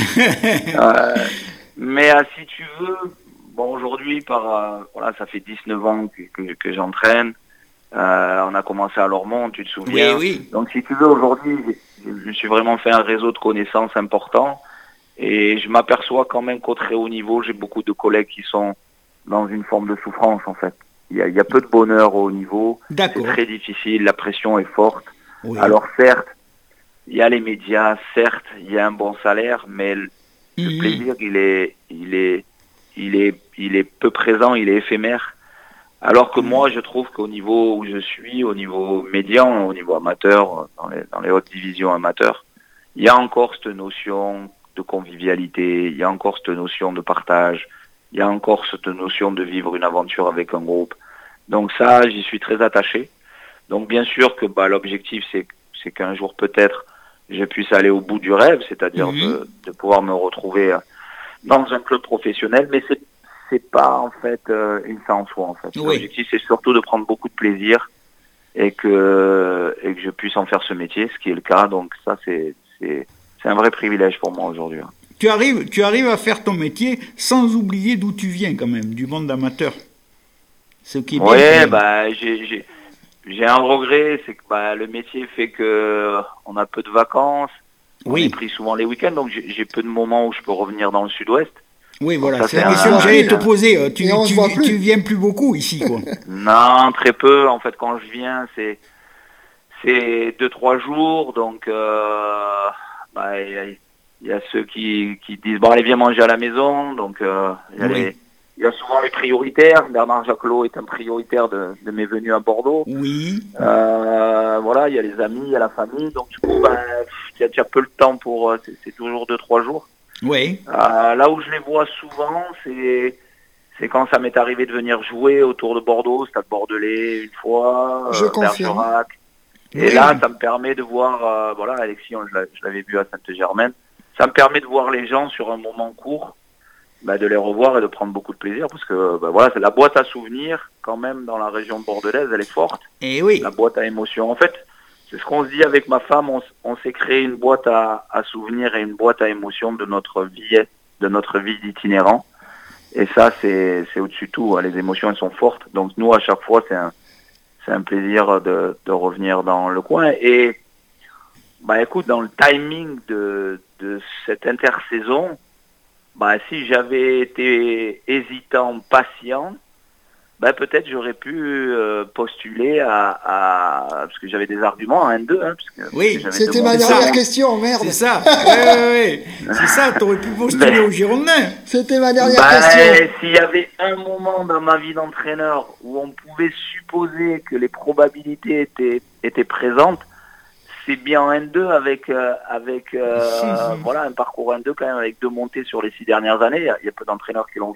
S5: Mais si tu veux, bon, aujourd'hui, voilà, ça fait 19 ans que j'entraîne. On a commencé à Lormont, tu te souviens.
S3: Oui.
S5: Donc, si tu veux, aujourd'hui, je me suis vraiment fait un réseau de connaissances important. Et je m'aperçois quand même qu'au très haut niveau, j'ai beaucoup de collègues qui sont dans une forme de souffrance, en fait. Il y a peu de bonheur au haut niveau.
S3: D'accord.
S5: C'est très difficile, la pression est forte.
S3: Oui.
S5: Alors, certes, il y a les médias, certes, il y a un bon salaire, mais le plaisir, il est peu présent, il est éphémère. Alors que moi, je trouve qu'au niveau où je suis, au niveau médian, au niveau amateur, dans les hautes divisions amateurs, il y a encore cette notion de convivialité, il y a encore cette notion de partage, il y a encore cette notion de vivre une aventure avec un groupe. Donc ça, j'y suis très attaché. Donc bien sûr que l'objectif, c'est qu'un jour peut-être, je puisse aller au bout du rêve, c'est-à-dire de pouvoir me retrouver dans un club professionnel, mais c'est pas en fait une fin en soi en fait.
S3: Oui.
S5: L'objectif c'est surtout de prendre beaucoup de plaisir et que je puisse en faire ce métier, ce qui est le cas. Donc ça c'est un vrai privilège pour moi aujourd'hui.
S3: Tu arrives à faire ton métier sans oublier d'où tu viens quand même, du monde amateur. Ce qui est bien.
S5: Ouais, j'ai un regret, c'est que le métier fait que on a peu de vacances.
S3: Oui.
S5: On est pris souvent les week-ends, donc j'ai peu de moments où je peux revenir dans le sud-ouest.
S3: Oui, voilà,
S5: Ça,
S3: c'est la question que j'allais te poser.
S2: Et on se voit plus.
S3: Tu viens plus beaucoup ici, quoi.
S5: Non, très peu. En fait, quand je viens, c'est 2-3 jours. Donc, il y a ceux qui disent bon, allez, viens manger à la maison. Donc, il y a souvent les prioritaires. Bernard Jacquelot est un prioritaire de mes venues à Bordeaux.
S3: Oui.
S5: Voilà, il y a les amis, il y a la famille. Donc, du coup, il y a peu le temps pour. C'est toujours 2-3 jours.
S3: Oui.
S5: Là où je les vois souvent, c'est quand ça m'est arrivé de venir jouer autour de Bordeaux, Stade Bordelais une fois, Bergerac. Et là, ça me permet de voir, Alexis, je l'avais vu à Sainte-Germaine, ça me permet de voir les gens sur un moment court, de les revoir et de prendre beaucoup de plaisir, parce que c'est la boîte à souvenirs, quand même, dans la région bordelaise, elle est forte.
S3: Et oui.
S5: La boîte à émotions. En fait, c'est ce qu'on se dit avec ma femme, on s'est créé une boîte à souvenirs et une boîte à émotions de notre vie d'itinérant. Et ça, c'est au-dessus de tout. Les émotions, elles sont fortes. Donc nous, à chaque fois, c'est un plaisir de revenir dans le coin. Et écoute, dans le timing de cette intersaison, si j'avais été hésitant, patient, peut-être j'aurais pu postuler parce que j'avais des arguments en N2.
S3: Oui,
S2: c'était ma dernière question, merde.
S3: C'est ça, oui. C'est ça, t'aurais pu postuler aux Girondins.
S2: C'était ma dernière question.
S5: S'il y avait un moment dans ma vie d'entraîneur où on pouvait supposer que les probabilités étaient présentes, c'est bien en N2 avec un parcours N2 quand même avec 2 montées sur les 6 dernières années. Il y a peu d'entraîneurs qui l'ont fait.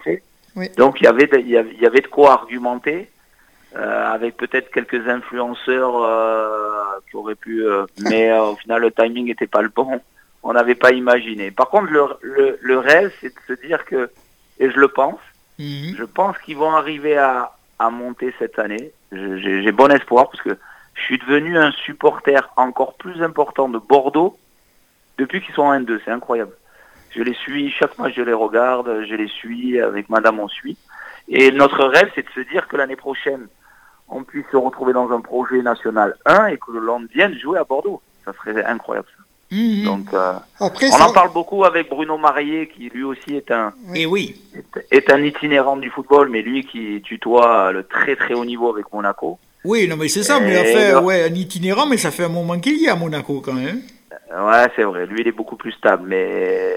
S2: Oui.
S5: Donc il y avait de quoi argumenter, avec peut-être quelques influenceurs qui auraient pu, mais au final le timing n'était pas le bon. On n'avait pas imaginé. Par contre, le rêve, c'est de se dire que, et je le pense, je pense qu'ils vont arriver à monter cette année. J'ai bon espoir parce que je suis devenu un supporter encore plus important de Bordeaux depuis qu'ils sont en N2. C'est incroyable. Je les suis, chaque match je les regarde, je les suis, avec madame on suit. Et notre rêve, c'est de se dire que l'année prochaine, on puisse se retrouver dans un projet national 1 et que l'on vienne jouer à Bordeaux. Ça serait incroyable, ça. Donc,
S2: Après,
S5: on en parle beaucoup avec Bruno Marié, qui lui aussi est un itinérant du football, mais lui qui tutoie le très très haut niveau avec Monaco.
S3: Oui, non mais c'est ça, mais il a fait un itinérant, mais ça fait un moment qu'il y est à Monaco quand même.
S5: Ouais, c'est vrai. Lui, il est beaucoup plus stable, mais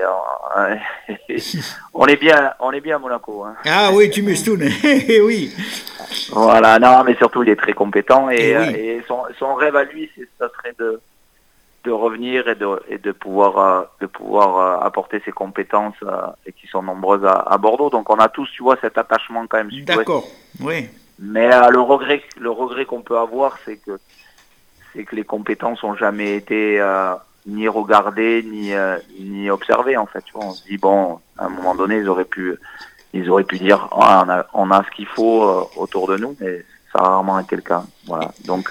S5: on est bien à Monaco. Hein.
S3: Ah oui, tu m'estoutes. Oui.
S5: Voilà, non, mais surtout, il est très compétent et son rêve à lui, ça serait de revenir et de pouvoir apporter ses compétences et qui sont nombreuses à Bordeaux. Donc, on a tous, tu vois, cet attachement quand même.
S3: D'accord. Oui.
S5: Mais le regret qu'on peut avoir, c'est que les compétences ont jamais été ni regardées ni observées, en fait. Tu vois, on se dit bon, à un moment donné, ils auraient pu dire on a ce qu'il faut autour de nous, mais ça a rarement été le cas. Voilà. Donc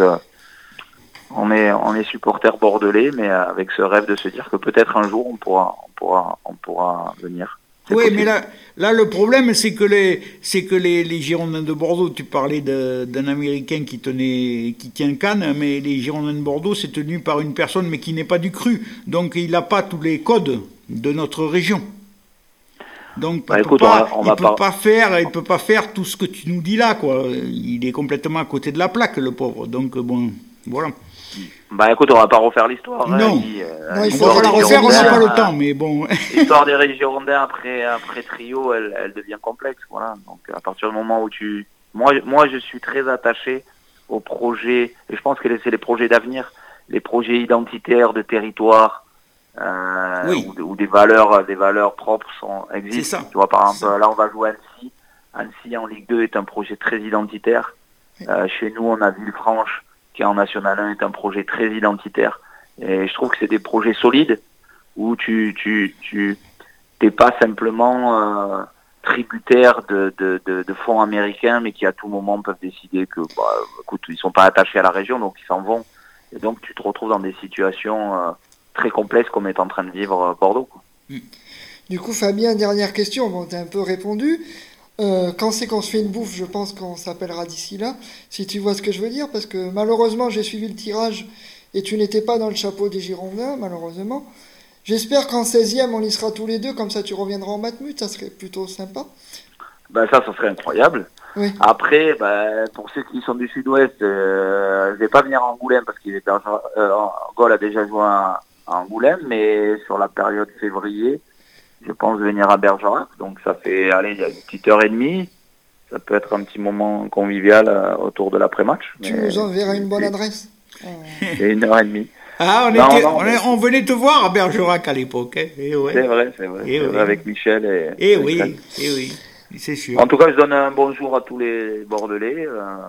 S5: on est supporters bordelais, mais avec ce rêve de se dire que peut-être un jour on pourra venir.
S3: Oui, mais là, le problème, c'est que les Girondins de Bordeaux, tu parlais d'un Américain qui tient Cannes, mais les Girondins de Bordeaux, c'est tenu par une personne, mais qui n'est pas du cru. Donc, il n'a pas tous les codes de notre région. Donc, il peut pas faire tout ce que tu nous dis là, quoi. Il est complètement à côté de la plaque, le pauvre. Donc, bon, voilà.
S5: Bah écoute, on va pas refaire l'histoire.
S3: Non,
S2: non, il
S3: faut la refaire, on n'a pas le temps, mais bon.
S5: L'histoire des Girondins après Trio, elle devient complexe, voilà. Donc à partir du moment où moi je suis très attaché aux projets, et je pense que c'est les projets d'avenir, les projets identitaires de territoire, où des valeurs propres existent. Tu vois, par exemple, là on va jouer Annecy. Annecy en Ligue 2 est un projet très identitaire. Chez nous, on a Villefranche, qui est en National 1, est un projet très identitaire. Et je trouve que c'est des projets solides où tu t'es pas simplement tributaire de fonds américains, mais qui à tout moment peuvent décider que, écoute, ils sont pas attachés à la région, donc ils s'en vont. Et donc tu te retrouves dans des situations très complexes comme est en train de vivre Bordeaux, quoi.
S2: Du coup, Fabien, dernière question. Bon, t'as un peu répondu. Quand c'est qu'on se fait une bouffe, je pense qu'on s'appellera d'ici là, si tu vois ce que je veux dire, parce que malheureusement j'ai suivi le tirage et tu n'étais pas dans le chapeau des Girondins, malheureusement. J'espère qu'en 16e on y sera tous les deux, comme ça tu reviendras en Matmut, ça serait plutôt sympa.
S5: Ben ça serait incroyable.
S2: Oui.
S5: Après, pour ceux qui sont du Sud-Ouest, je vais pas venir à Angoulême parce qu'il est Gaulle a déjà joué à Angoulême, mais sur la période février, je pense venir à Bergerac, donc ça fait, il y a une petite heure et demie. Ça peut être un petit moment convivial autour de l'après-match.
S2: Tu nous enverras une bonne adresse.
S5: C'est 1h30.
S3: Ah, on venait te voir à Bergerac à l'époque. Hein. Ouais.
S5: C'est vrai. Avec Michel
S3: et oui, c'est sûr.
S5: En tout cas, je donne un bonjour à tous les Bordelais.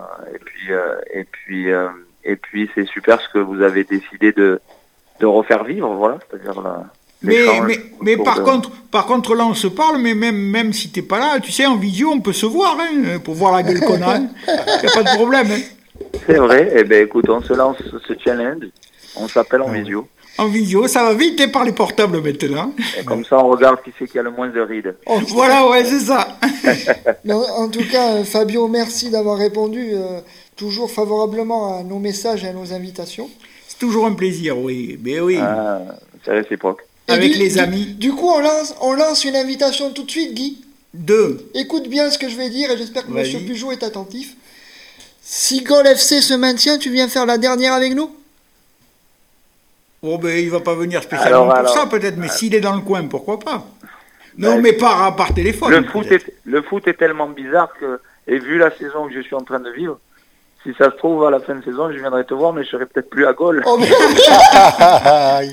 S5: Et puis, c'est super ce que vous avez décidé de refaire vivre, voilà, c'est-à-dire
S3: mais par contre là on se parle, mais même si t'es pas là, tu sais, en vidéo on peut se voir, hein, pour voir la gueule qu'on a, y a pas de problème, hein.
S5: C'est vrai. Eh ben écoute, on se lance ce challenge, on s'appelle en vidéo.
S3: En vidéo, ça va vite, par les portables maintenant.
S5: Et comme ça on regarde qui c'est qui a le moins de rides.
S3: Voilà, ouais, c'est ça.
S2: En tout cas, Fabio, merci d'avoir répondu toujours favorablement à nos messages et à nos invitations.
S3: C'est toujours un plaisir, oui. Mais oui.
S5: C'est réciproque.
S3: Avec les amis.
S2: Du coup, on lance une invitation tout de suite, Guy. Écoute bien ce que je vais dire et j'espère que Monsieur Pujol est attentif. Si Gaulle FC se maintient, tu viens faire la dernière avec nous ?
S3: Oh, ben, il va pas venir spécialement pour ça, peut-être, mais s'il est dans le coin, pourquoi pas ? Non, mais par téléphone.
S5: Le foot est tellement bizarre que, et vu la saison que je suis en train de vivre, si ça se trouve, à la fin de saison, je viendrai te voir, mais je serai peut-être plus à Gaulle.
S2: Oh,
S6: aïe.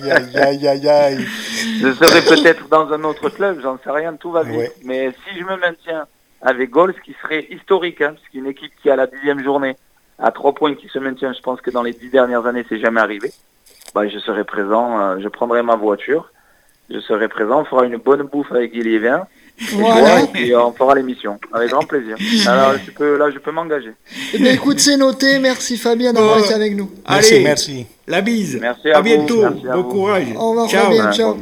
S5: Je serai peut-être dans un autre club, j'en sais rien, tout va vite. Ouais. Mais si je me maintiens avec Gaulle, ce qui serait historique, hein, parce qu'une équipe qui a la 10e journée à 3 points qui se maintient, je pense que dans les 10 dernières années, c'est jamais arrivé. Bah, je serai présent, je prendrai ma voiture, je serai présent, on fera une bonne bouffe avec Guy Lévin,
S2: Voilà.
S5: et puis on fera l'émission, avec grand plaisir. Alors, je peux m'engager.
S2: Eh bien, écoute, c'est noté. Merci Fabien d'avoir été avec nous.
S3: Allez,
S6: Merci.
S3: la bise.
S5: Merci à vous.
S3: bientôt.
S5: Merci à
S3: Bon
S5: vous.
S3: courage.
S2: Au revoir,
S3: Ciao.
S2: Fabien. Ciao.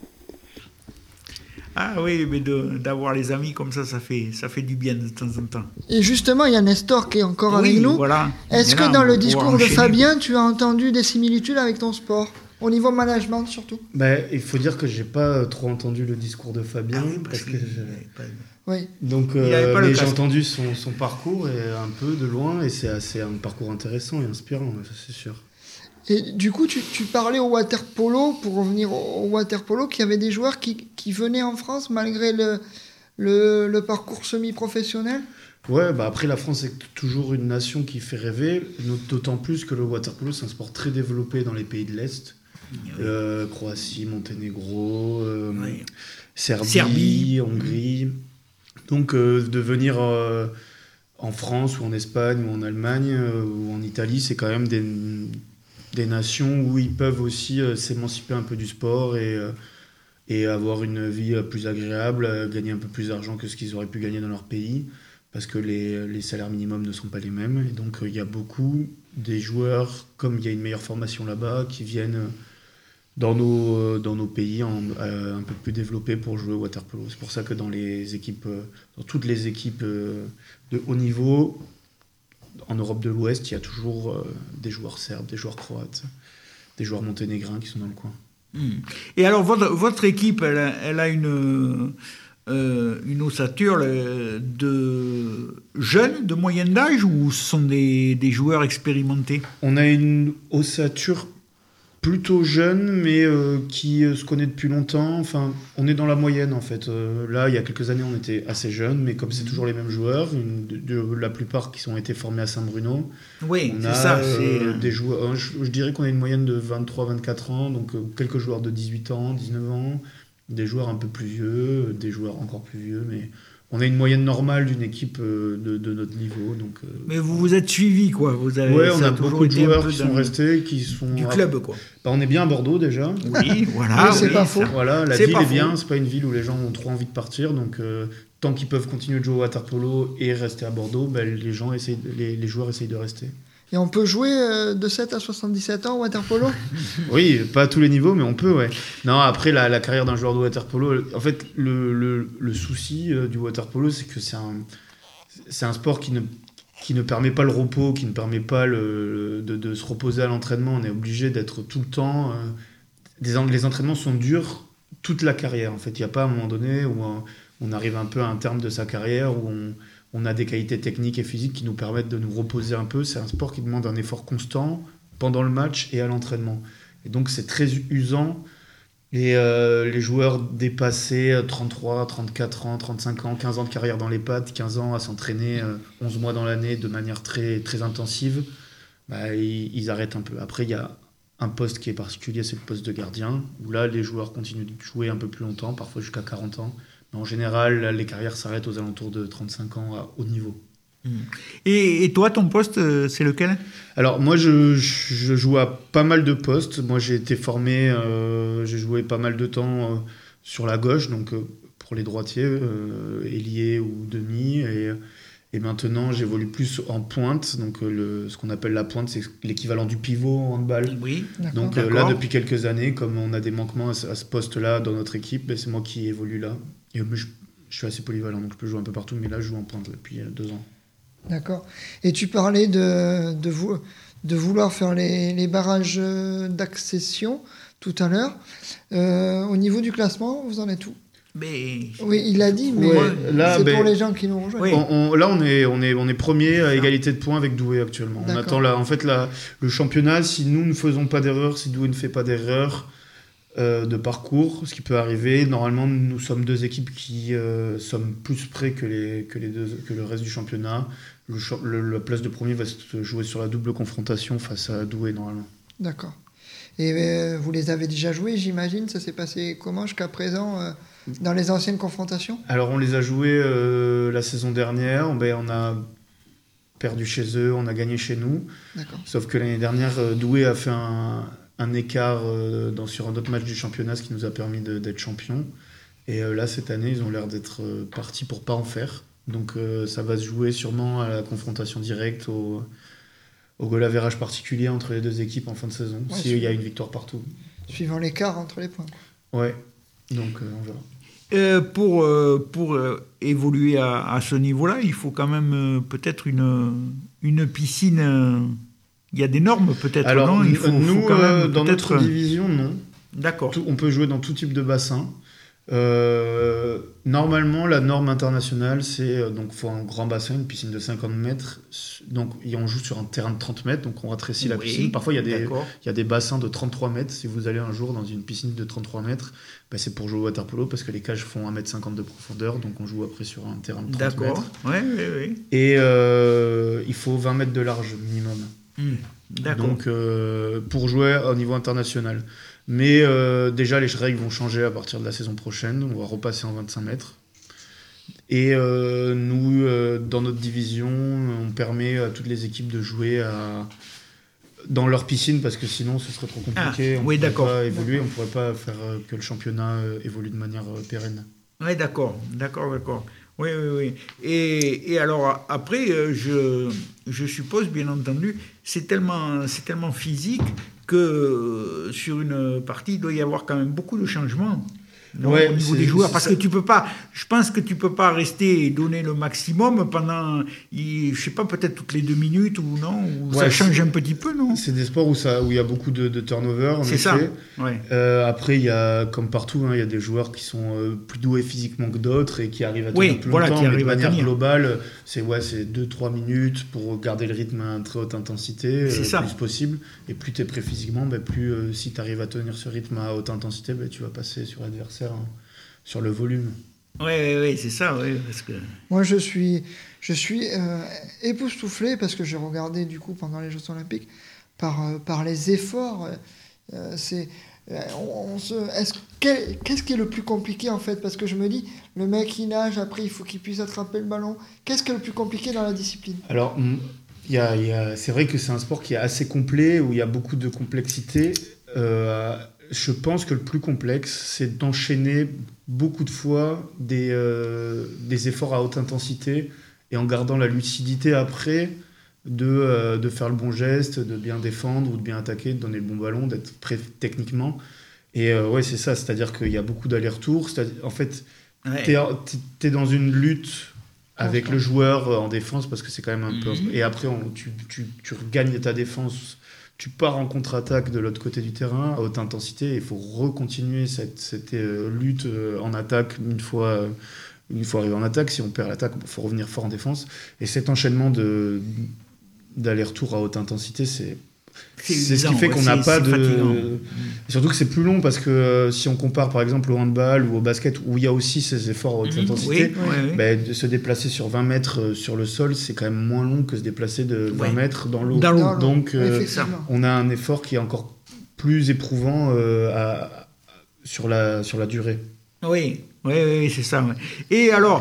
S3: Ah oui, mais d'avoir les amis comme ça fait du bien de temps en temps.
S2: Et justement, il y a Nestor qui est encore
S3: Oui,
S2: avec nous.
S3: voilà.
S2: Est-ce
S3: Mais là,
S2: que dans
S3: on va
S2: le
S3: pouvoir
S2: discours de
S3: enchaîner.
S2: Fabien, tu as entendu des similitudes avec ton sport? Au niveau management, surtout?
S4: Il faut dire que j'ai pas trop entendu le discours de Fabien.
S3: Ah oui,
S4: parce que
S2: Oui.
S4: Donc,
S3: Il avait pas le
S4: mais j'ai
S3: casque.
S4: entendu son parcours et un peu de loin, et c'est un parcours intéressant et inspirant, ça c'est sûr.
S2: Et du coup, tu parlais au water-polo, pour revenir au water-polo, qu'il y avait des joueurs qui venaient en France malgré le parcours semi-professionnel.
S4: Ouais, après la France est toujours une nation qui fait rêver, d'autant plus que le waterpolo c'est un sport très développé dans les pays de l'Est. Croatie, Monténégro,
S3: Oui.
S4: Serbie, Hongrie. Donc de venir en France ou en Espagne ou en Allemagne ou en Italie, c'est quand même des nations où ils peuvent aussi s'émanciper un peu du sport et avoir une vie plus agréable, gagner un peu plus d'argent que ce qu'ils auraient pu gagner dans leur pays, parce que les salaires minimums ne sont pas les mêmes. Et donc il y a beaucoup des joueurs, comme il y a une meilleure formation là-bas, qui viennent dans nos pays un peu plus développés pour jouer au waterpolo. C'est pour ça que dans toutes les équipes de haut niveau, en Europe de l'Ouest, il y a toujours des joueurs serbes, des joueurs croates, des joueurs monténégrins qui sont dans le coin.
S3: Et alors, votre équipe, elle a une ossature de jeunes, de moyenne d'âge, ou ce sont des joueurs expérimentés?
S4: On a une ossature plutôt jeune, mais qui se connaît depuis longtemps. Enfin, on est dans la moyenne, en fait. Là, il y a quelques années, on était assez jeunes, mais comme c'est toujours les mêmes joueurs, la plupart qui ont été formés à Saint-Bruno,
S3: Oui,
S4: on
S3: c'est
S4: a
S3: ça.
S4: des joueurs. Je dirais qu'on a une moyenne de 23-24 ans, donc quelques joueurs de 18 ans, 19 ans, des joueurs un peu plus vieux, des joueurs encore plus vieux, mais on a une moyenne normale d'une équipe de notre niveau. Donc,
S3: Mais vous vous êtes suivis, quoi. Vous avez,
S4: ouais, on
S3: ça
S4: a
S3: toujours
S4: beaucoup de
S3: été un
S4: joueurs
S3: peu
S4: qui sont restés, qui sont
S3: du club, quoi.
S4: On est bien à Bordeaux déjà.
S3: Oui, voilà.
S2: Oui, c'est pas faux.
S4: Voilà, la
S3: C'est
S4: ville
S3: pas
S4: est bien,
S3: faux.
S4: c'est pas une ville où les gens ont trop envie de partir, donc tant qu'ils peuvent continuer de jouer au waterpolo et rester à Bordeaux, les joueurs essayent de rester.
S2: Et on peut jouer de 7 à 77 ans au water-polo?
S4: Oui, pas à tous les niveaux, mais on peut, ouais. Non, après la carrière d'un joueur de waterpolo, en fait, le souci du waterpolo, c'est que c'est un sport qui ne permet pas le repos, qui ne permet pas de se reposer à l'entraînement. On est obligé d'être tout le temps. Les entraînements sont durs toute la carrière. En fait, il n'y a pas un moment donné où on arrive un peu à un terme de sa carrière, où on a des qualités techniques et physiques qui nous permettent de nous reposer un peu. C'est un sport qui demande un effort constant pendant le match et à l'entraînement. Et donc, c'est très usant. Et les joueurs dépassés 33, 34 ans, 35 ans, 15 ans de carrière dans les pattes, 15 ans à s'entraîner 11 mois dans l'année de manière très, très intensive, ils arrêtent un peu. Après, il y a un poste qui est particulier, c'est le poste de gardien, où là, les joueurs continuent de jouer un peu plus longtemps, parfois jusqu'à 40 ans. Mais en général, là, les carrières s'arrêtent aux alentours de 35 ans à haut niveau.
S3: Et toi, ton poste, c'est lequel?
S4: Alors moi je joue à pas mal de postes. Moi j'ai été formé, j'ai joué pas mal de temps sur la gauche, donc pour les droitiers, ailier ou demi, et maintenant j'évolue plus en pointe, donc ce qu'on appelle la pointe, c'est l'équivalent du pivot en handball.
S3: Oui.
S4: Donc là depuis quelques années, comme on a des manquements à ce poste-là dans notre équipe, c'est moi qui évolue là. Et je suis assez polyvalent, donc je peux jouer un peu partout, mais là je joue en pointe depuis 2 ans.
S2: D'accord. Et tu parlais de vouloir faire les barrages d'accession tout à l'heure. Au niveau du classement, vous en êtes où?
S3: Mais...
S2: Oui, il l'a dit, mais
S4: Ouais, là,
S2: c'est pour les gens qui nous rejoignent.
S3: Oui.
S4: Là, on est premier à égalité de points avec Douai actuellement. On
S2: D'accord.
S4: attend le championnat. Si nous ne faisons pas d'erreur, si Douai ne fait pas d'erreur de parcours, ce qui peut arriver, normalement, nous sommes 2 équipes qui sommes plus près que le reste du championnat. La place de premier va se jouer sur la double confrontation face à Douai, normalement.
S2: D'accord. Et vous les avez déjà joués, j'imagine. Ça s'est passé comment jusqu'à présent dans les anciennes confrontations?
S4: Alors, on les a joués la saison dernière. On a perdu chez eux, on a gagné chez nous.
S2: D'accord.
S4: Sauf que l'année dernière, Douai a fait un écart sur un autre match du championnat, ce qui nous a permis d'être champions. Et là, cette année, ils ont l'air d'être partis pour pas en faire. Donc ça va se jouer sûrement à la confrontation directe, au goal average particulier entre les deux équipes en fin de saison, s'il y a une victoire partout.
S2: Suivant l'écart entre les points.
S4: Ouais, donc on verra.
S3: Pour évoluer à ce niveau-là, il faut quand même peut-être une piscine. Il y a des normes peut-être.
S4: Alors,
S3: non,
S4: nous,
S3: faut quand même
S4: dans
S3: peut-être...
S4: notre division, non.
S3: D'accord.
S4: On peut jouer dans tout type de bassin. Normalement, la norme internationale, c'est donc faut un grand bassin, une piscine de 50 mètres. Donc, on joue sur un terrain de 30 mètres, donc on rétrécit la piscine. Parfois, il y a des bassins de 33 mètres. Si vous allez un jour dans une piscine de 33 mètres, c'est pour jouer au water-polo parce que les cages font 1,50 m de profondeur, donc on joue après sur un terrain de 30 mètres.
S3: Ouais.
S4: Et il faut 20 mètres de large minimum.
S3: D'accord.
S4: Donc, pour jouer au niveau international. Mais déjà, les règles vont changer à partir de la saison prochaine. On va repasser en 25 mètres. Et nous, dans notre division, on permet à toutes les équipes de jouer dans leur piscine parce que sinon, ce serait trop compliqué. On ne pourrait pas évoluer, on ne pourrait pas faire que le championnat évolue de manière pérenne.
S3: Oui, d'accord. Oui. Et alors, après, je suppose, bien entendu, c'est tellement physique que sur une partie, il doit y avoir quand même beaucoup de changements au niveau des joueurs. Parce que je pense que tu peux pas rester et donner le maximum pendant, je sais pas, peut-être toutes les 2 minutes ou non, ou ça change un petit peu, non?
S4: C'est des sports où il y a beaucoup de turnover, en effet.
S3: C'est ça, ouais.
S4: Après, il y a, comme partout, il y a des joueurs qui sont plus doués physiquement que d'autres et qui arrivent à tenir plus longtemps, mais de manière globale, c'est 2-3 minutes pour garder le rythme à très haute intensité, le plus possible. Et plus tu es prêt physiquement, plus si tu arrives à tenir ce rythme à haute intensité, tu vas passer sur l'adversaire, sur le volume.
S3: Oui, c'est ça, parce que...
S2: Moi, je suis époustouflé parce que j'ai regardé, du coup, pendant les Jeux Olympiques, par les efforts. Qu'est-ce qui est le plus compliqué, en fait? Parce que je me dis, le mec, il nage, après, il faut qu'il puisse attraper le ballon. Qu'est-ce qui est le plus compliqué dans la discipline?
S4: Alors, c'est vrai que c'est un sport qui est assez complet, où il y a beaucoup de complexité. Je pense que le plus complexe, c'est d'enchaîner beaucoup de fois des efforts à haute intensité et en gardant la lucidité après de faire le bon geste, de bien défendre ou de bien attaquer, de donner le bon ballon, d'être prêt techniquement. Et c'est ça, c'est-à-dire qu'il y a beaucoup d'allers-retours. En fait, t'es dans une lutte avec le joueur en défense parce que c'est quand même un peu... Et après, tu regagnes ta défense. Tu pars en contre-attaque de l'autre côté du terrain à haute intensité et il faut recontinuer cette lutte en attaque une fois arrivé en attaque. Si on perd l'attaque, il faut revenir fort en défense. Et cet enchaînement d'aller-retour à haute intensité, c'est ce qui fait qu'on n'a pas de... Et surtout que c'est plus long parce que si on compare par exemple au handball ou au basket où il y a aussi ces efforts à haute intensité, de se déplacer sur 20 mètres sur le sol, c'est quand même moins long que se déplacer de 20 mètres dans l'eau. Donc on a un effort qui est encore plus éprouvant sur la durée.
S3: Oui, c'est ça. Ouais. Et alors,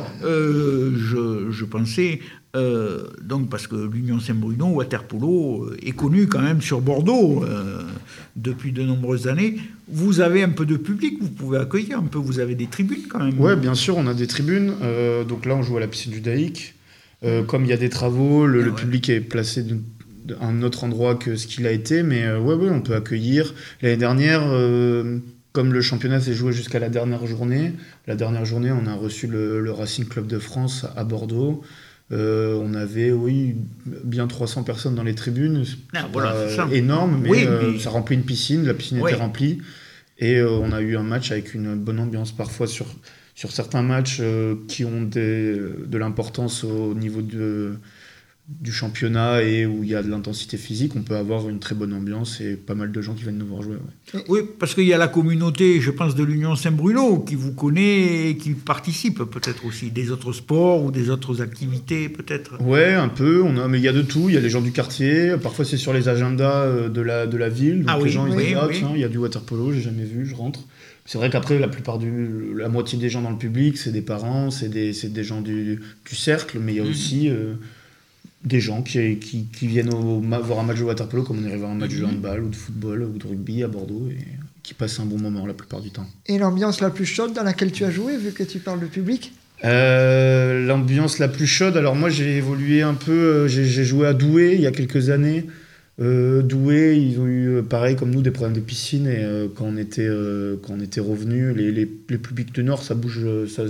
S3: je pensais... donc parce que l'Union Saint-Bruno, water-polo, est connue quand même sur Bordeaux depuis de nombreuses années. Vous avez un peu de public, vous pouvez accueillir un peu, vous avez des tribunes quand même.
S4: Oui, bien sûr, on a des tribunes. Donc là, on joue à la piscine du Daïc. Comme il y a des travaux, le public est placé à un autre endroit que ce qu'il a été, mais on peut accueillir. L'année dernière... comme le championnat s'est joué jusqu'à la dernière journée, on a reçu le Racing Club de France à Bordeaux. On avait, bien 300 personnes dans les tribunes. C'est énorme, mais ça remplit une piscine. La piscine était remplie. Et on a eu un match avec une bonne ambiance. Parfois, sur certains matchs qui ont de l'importance au niveau du championnat et où il y a de l'intensité physique, on peut avoir une très bonne ambiance et pas mal de gens qui viennent nous voir jouer. Ouais.
S3: Oui, parce qu'il y a la communauté, je pense, de l'Union Saint-Bruno qui vous connaît et qui participe peut-être aussi des autres sports ou des autres activités peut-être.
S4: Ouais, un peu, mais il y a de tout, il y a les gens du quartier, parfois c'est sur les agendas de la ville, donc les gens ils disent tiens, il y a du water polo, j'ai jamais vu, je rentre. C'est vrai qu'après, la moitié des gens dans le public, c'est des parents, c'est des gens du cercle, mais il y a aussi des gens qui viennent voir un match de waterpolo comme on irait voir un match de handball ou de football ou de rugby à Bordeaux et qui passent un bon moment la plupart du temps.
S2: Et l'ambiance la plus chaude dans laquelle tu as joué, vu que tu parles de public?
S4: L'ambiance la plus chaude, alors moi j'ai évolué un peu, j'ai joué à Douai il y a quelques années. Douai, ils ont eu pareil comme nous des problèmes de piscine et quand on était revenus, les publics du Nord ça bouge,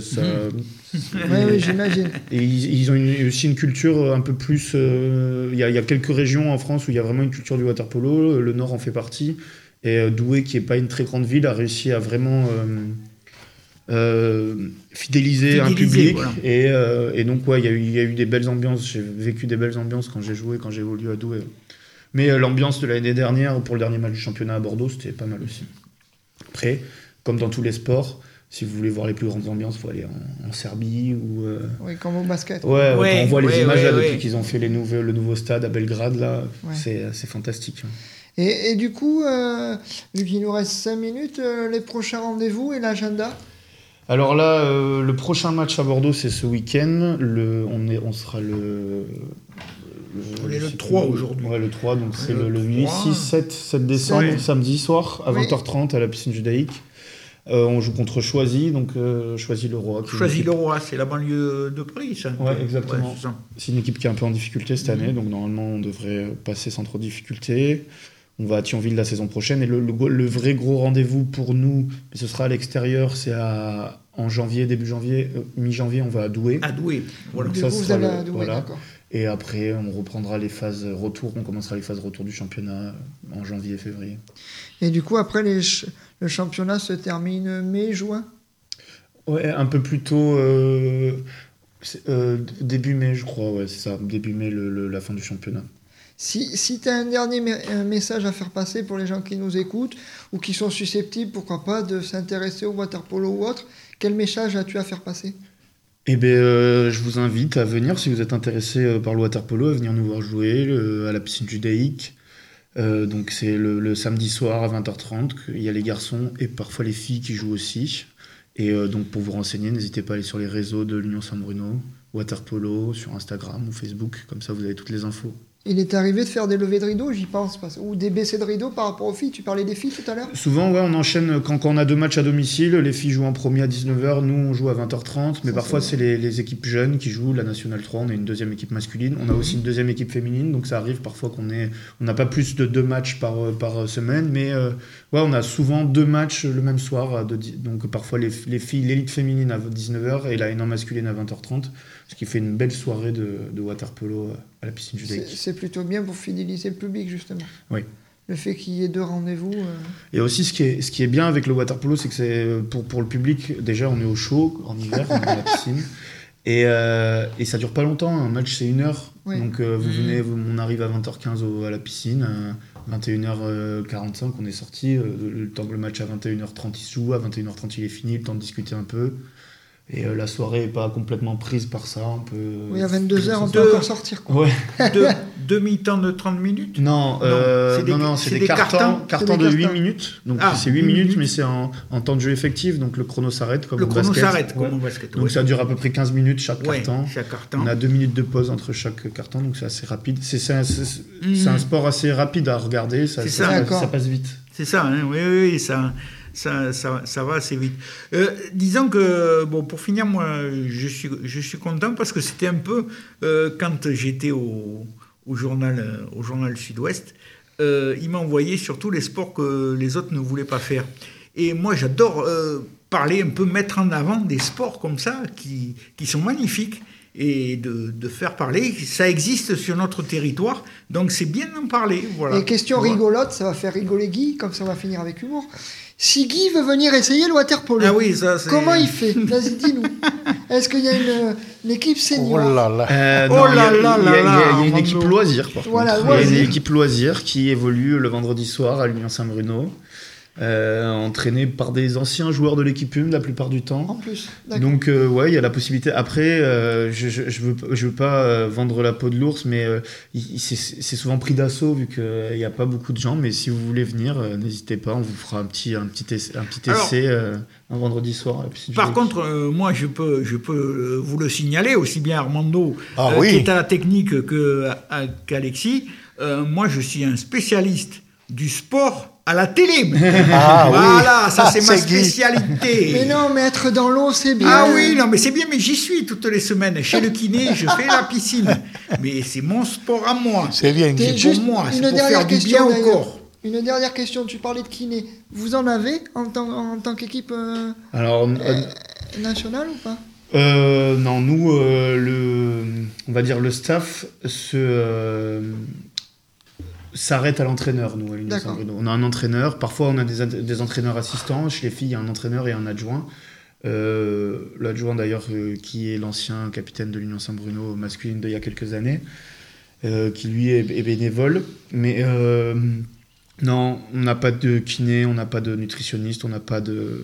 S2: Oui, j'imagine.
S4: Et ils ont aussi une culture un peu plus. Il y a quelques régions en France où il y a vraiment une culture du waterpolo. Le Nord en fait partie. Et Douai, qui n'est pas une très grande ville, a réussi à vraiment fidéliser un public. Voilà. Et donc ouais, il y a eu des belles ambiances. J'ai vécu des belles ambiances quand j'ai évolué à Douai. Mais l'ambiance de l'année dernière, pour le dernier match du championnat à Bordeaux, c'était pas mal aussi. Après, comme dans tous les sports, si vous voulez voir les plus grandes ambiances, il faut aller en Serbie ou...
S2: Oui, comme au basket.
S4: Ouais, quand on voit les images là, depuis qu'ils ont fait le nouveau stade à Belgrade, là, c'est fantastique.
S2: Et du coup, vu qu'il nous reste 5 minutes, les prochains rendez-vous et l'agenda?
S4: Alors là, le prochain match à Bordeaux, c'est ce week-end. On sera
S3: on est le 3 aujourd'hui.
S4: Ouais, le 3, donc c'est le 8, 6, 7 décembre, samedi soir, à 20h30 à la piscine judaïque. On joue contre Choisy, donc Choisy-le-Roi.
S3: Choisy-le-Roi, c'est la banlieue de Paris, ça.
S4: Ouais, exactement. Ouais, c'est une équipe qui est un peu en difficulté cette année, donc normalement on devrait passer sans trop de difficultés. On va à Thionville la saison prochaine, et le vrai gros rendez-vous pour nous, ce sera à l'extérieur, c'est en janvier, début janvier, mi-janvier, on va à Douai.
S3: À Douai, voilà.
S2: Du coup, vous allez à Douai, d'accord.
S4: Et après, on reprendra les phases retour, on commencera les phases retour du championnat en janvier et février.
S2: Et du coup, après, le championnat se termine mai, juin?
S4: Ouais, un peu plus tôt, début mai, je crois, ouais, c'est ça, début mai, la fin du championnat.
S2: Si tu as un dernier message à faire passer pour les gens qui nous écoutent ou qui sont susceptibles, pourquoi pas, de s'intéresser au waterpolo ou autre, quel message as-tu à faire passer?
S4: Eh bien, je vous invite à venir, si vous êtes intéressé par le waterpolo, à venir nous voir jouer à la piscine judaïque. Donc c'est le samedi soir à 20h30. Il y a les garçons et parfois les filles qui jouent aussi. Et donc pour vous renseigner, n'hésitez pas à aller sur les réseaux de l'Union Saint-Bruno, waterpolo, sur Instagram ou Facebook. Comme ça, vous avez toutes les infos.
S2: Il est arrivé de faire des levées de rideau, j'y pense, ou des baissées de rideau par rapport aux filles. Tu parlais des filles tout à l'heure?
S4: Souvent, ouais, on enchaîne quand on a 2 matchs à domicile. Les filles jouent en premier à 19h, nous on joue à 20h30. Mais parfois, c'est les équipes jeunes qui jouent. La Nationale 3, on a une deuxième équipe masculine. On a aussi une deuxième équipe féminine. Donc ça arrive parfois on n'a pas plus de 2 matchs par semaine. Mais ouais, on a souvent 2 matchs le même soir. Donc parfois, les filles, l'élite féminine à 19h et la N1 masculine à 20h30. Ce qui fait une belle soirée de waterpolo à la piscine judaïque.
S2: C'est plutôt bien pour fidéliser le public, justement.
S4: Oui.
S2: Le fait qu'il y ait 2 rendez-vous.
S4: Et aussi, ce qui est bien avec le waterpolo, c'est que c'est pour le public, déjà, on est au chaud en hiver, on est dans la piscine. Et ça dure pas longtemps. Un match, c'est 1 heure. Oui. Donc, vous venez, on arrive à 20h15 à la piscine. 21h45, on est sorti. Le temps que le match à 21h30, il se joue. À 21h30, il est fini. Le temps de discuter un peu. Et la soirée n'est pas complètement prise par ça.
S2: Oui, à 22h, on peut encore sortir. Quoi.
S4: Ouais.
S3: Demi-temps de 30 minutes?
S4: Non, c'est des cartons de 8 minutes. Donc c'est 8 minutes, mais c'est en temps de jeu effectif. Donc le chrono s'arrête comme au basket.
S3: Le chrono s'arrête comme au basket.
S4: Donc ça dure à peu près 15 minutes chaque carton.
S3: Chaque carton.
S4: On a 2 minutes de pause entre chaque carton, donc c'est assez rapide. C'est un sport assez rapide à regarder. Ça passe vite.
S3: C'est ça, hein, oui, ça va assez vite. Disons que, bon, pour finir, moi, je suis content parce que c'était un peu, quand j'étais au journal Sud-Ouest, il m'envoyait surtout les sports que les autres ne voulaient pas faire. Et moi, j'adore parler un peu, mettre en avant des sports comme ça qui sont magnifiques et de faire parler. Ça existe sur notre territoire, donc c'est bien d'en parler. Voilà.
S2: Et question rigolote, ça va faire rigoler Guy, comme ça on va finir avec humour. Si Guy veut venir essayer le water-polo,
S3: Ah oui, ça c'est...
S2: comment il fait? Vas-y, dis-nous. Est-ce qu'il y a une équipe senior?
S6: Oh là là.
S3: Oh là là là
S4: Il y a
S3: là,
S4: une
S3: Armando.
S4: équipe loisir, par
S2: Voilà,
S4: contre. Il y a
S2: loisir.
S4: une équipe loisir qui évolue le vendredi soir à l'Union Saint-Bruno, entraînée par des anciens joueurs de l'équipe 1 la plupart du temps.
S2: En plus, d'accord.
S4: Donc ouais, il y a la possibilité. Après, je veux pas vendre la peau de l'ours, mais c'est souvent pris d'assaut vu qu'il n'y a pas beaucoup de gens. Mais si vous voulez venir, n'hésitez pas, on vous fera un petit essai un vendredi soir. À la piscine du
S3: Par
S4: Lac.
S3: contre, moi, je peux vous le signaler, aussi bien Armando,
S6: Ah oui.
S3: qui est à la technique, qu'Alexis. Moi, je suis un spécialiste du sport à la télé.
S6: Ah oui.
S3: Voilà, ça c'est ma
S6: C'est Guy.
S3: spécialité.
S2: Mais non, mais être dans l'eau, c'est bien.
S3: Ah oui, non, mais c'est bien, mais j'y suis toutes les semaines. Chez le kiné, je fais la piscine. Mais c'est mon sport à moi.
S6: C'est bien,
S2: T'es
S6: Guy.
S2: juste
S3: moi, c'est
S2: une
S3: pour
S2: dernière
S3: faire du
S2: question,
S3: bien au
S2: d'ailleurs.
S3: corps.
S2: Une dernière question, tu parlais de kiné. Vous en avez en tant qu'équipe
S4: Alors,
S2: nationale ou pas?
S4: non, nous, on va dire le staff s'arrête à l'entraîneur, nous, à l'Union
S2: D'accord.
S4: Saint-Bruno. On a un entraîneur, parfois on a des entraîneurs assistants. Chez les filles, il y a un entraîneur et un adjoint. L'adjoint, d'ailleurs, qui est l'ancien capitaine de l'Union Saint-Bruno masculine d'il y a quelques années, qui lui est bénévole. Mais non, on n'a pas de kiné, on n'a pas de nutritionniste, on n'a pas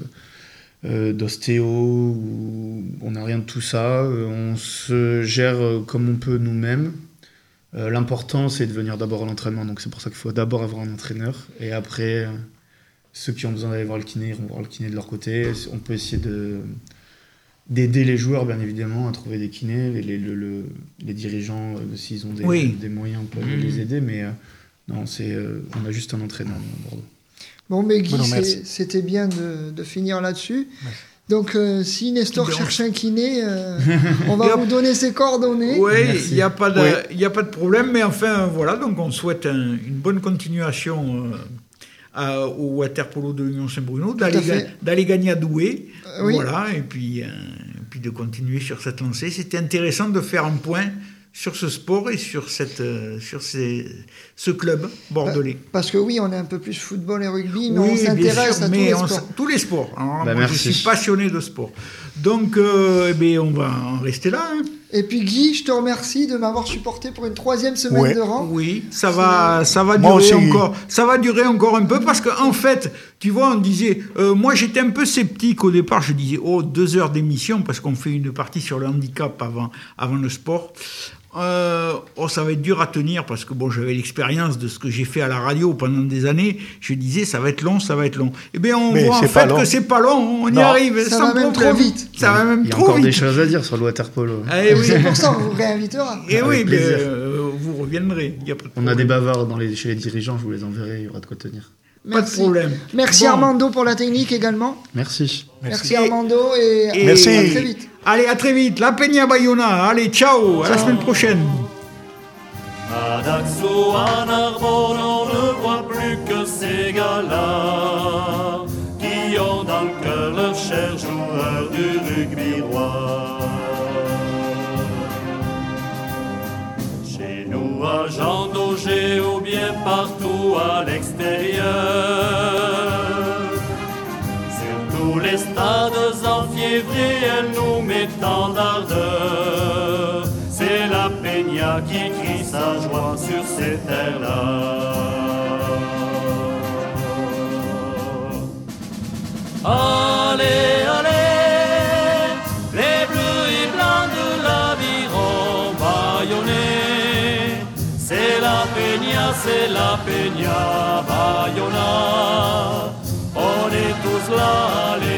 S4: d'ostéo, on n'a rien de tout ça. On se gère comme on peut nous-mêmes. L'important, c'est de venir d'abord à l'entraînement, donc c'est pour ça qu'il faut d'abord avoir un entraîneur, et après, ceux qui ont besoin d'aller voir le kiné iront voir le kiné de leur côté. On peut essayer d'aider les joueurs, bien évidemment, à trouver des kinés. Les dirigeants, s'ils ont des moyens, peuvent les aider, mais non, on a juste un entraîneur à Bordeaux.
S2: Bon, mais Guy,
S6: Bon, merci.
S2: c'était bien de finir là-dessus. Donc, si Nestor cherche un kiné, on va vous donner ses coordonnées.
S3: Oui,
S4: Merci.
S3: il n'y a pas de problème, mais enfin, voilà, donc on souhaite une bonne continuation au water-polo de l'Union Saint-Bruno,
S2: à fait.
S3: d'aller gagner à Douai,
S2: Oui.
S3: voilà, et puis de continuer sur cette lancée. C'était intéressant de faire un point sur ce sport et sur ce club bordelais.
S2: Parce que oui, on est un peu plus football et rugby, mais
S3: Oui,
S2: on
S3: bien
S2: s'intéresse
S3: sûr,
S2: à tous
S3: mais
S2: les sports.
S3: tous les sports. Alors,
S4: Bah,
S3: moi,
S4: merci.
S3: je suis passionné de sport. Donc, on va en rester là. Hein.
S2: Et puis Guy, je te remercie de m'avoir supporté pour une 3e semaine
S6: Ouais.
S2: de rang.
S3: Oui, ça va
S6: Moi
S3: durer
S6: aussi.
S3: encore. Ça va durer encore un peu parce que en fait, tu vois, on disait, moi j'étais un peu sceptique au départ. Je disais 2 heures d'émission parce qu'on fait une partie sur le handicap avant le sport. Ça va être dur à tenir parce que bon, j'avais l'expérience de ce que j'ai fait à la radio pendant des années. Je disais, ça va être long. Eh bien, on
S6: Mais
S3: voit en
S6: c'est pas
S3: fait
S6: long.
S3: que c'est pas long. On y
S6: Non.
S3: arrive
S2: Ça
S3: sans
S2: va même
S3: problème.
S2: trop vite.
S3: Ça va même
S4: Il y a
S3: trop
S4: encore
S3: vite.
S4: des choses à dire sur le water-polo.
S3: Eh oui.
S2: C'est pour ça qu'on vous réinvitera.
S3: Et oui,
S4: Avec plaisir.
S3: vous reviendrez. Y a pas de
S4: On a
S3: problème.
S4: des bavards chez les dirigeants, je vous les enverrai, il y aura de quoi tenir.
S3: Pas de problème.
S2: Merci
S3: Bon.
S2: Armando pour la technique également.
S4: Merci.
S2: Merci Armando et
S6: Merci.
S2: à très vite.
S3: Allez, à très vite. La Peña Bayona. Allez, ciao. À la semaine prochaine.
S1: À Daxo, à Narbonne, on ne voit plus que ces gars-là qui ont dans le cœur leur cher joueur du rugby roi. Chez nous, à Jean Daugé ou bien partout à l'extérieur, sur tous les stades enfiévrés, elle nous met tant d'ardeur. C'est la Peña qui crie sa joie sur ces terres-là. Allez, allez, les bleus et blancs de l'aviron bâillonnés. C'est la Peña Bayona. On est tous là, allez.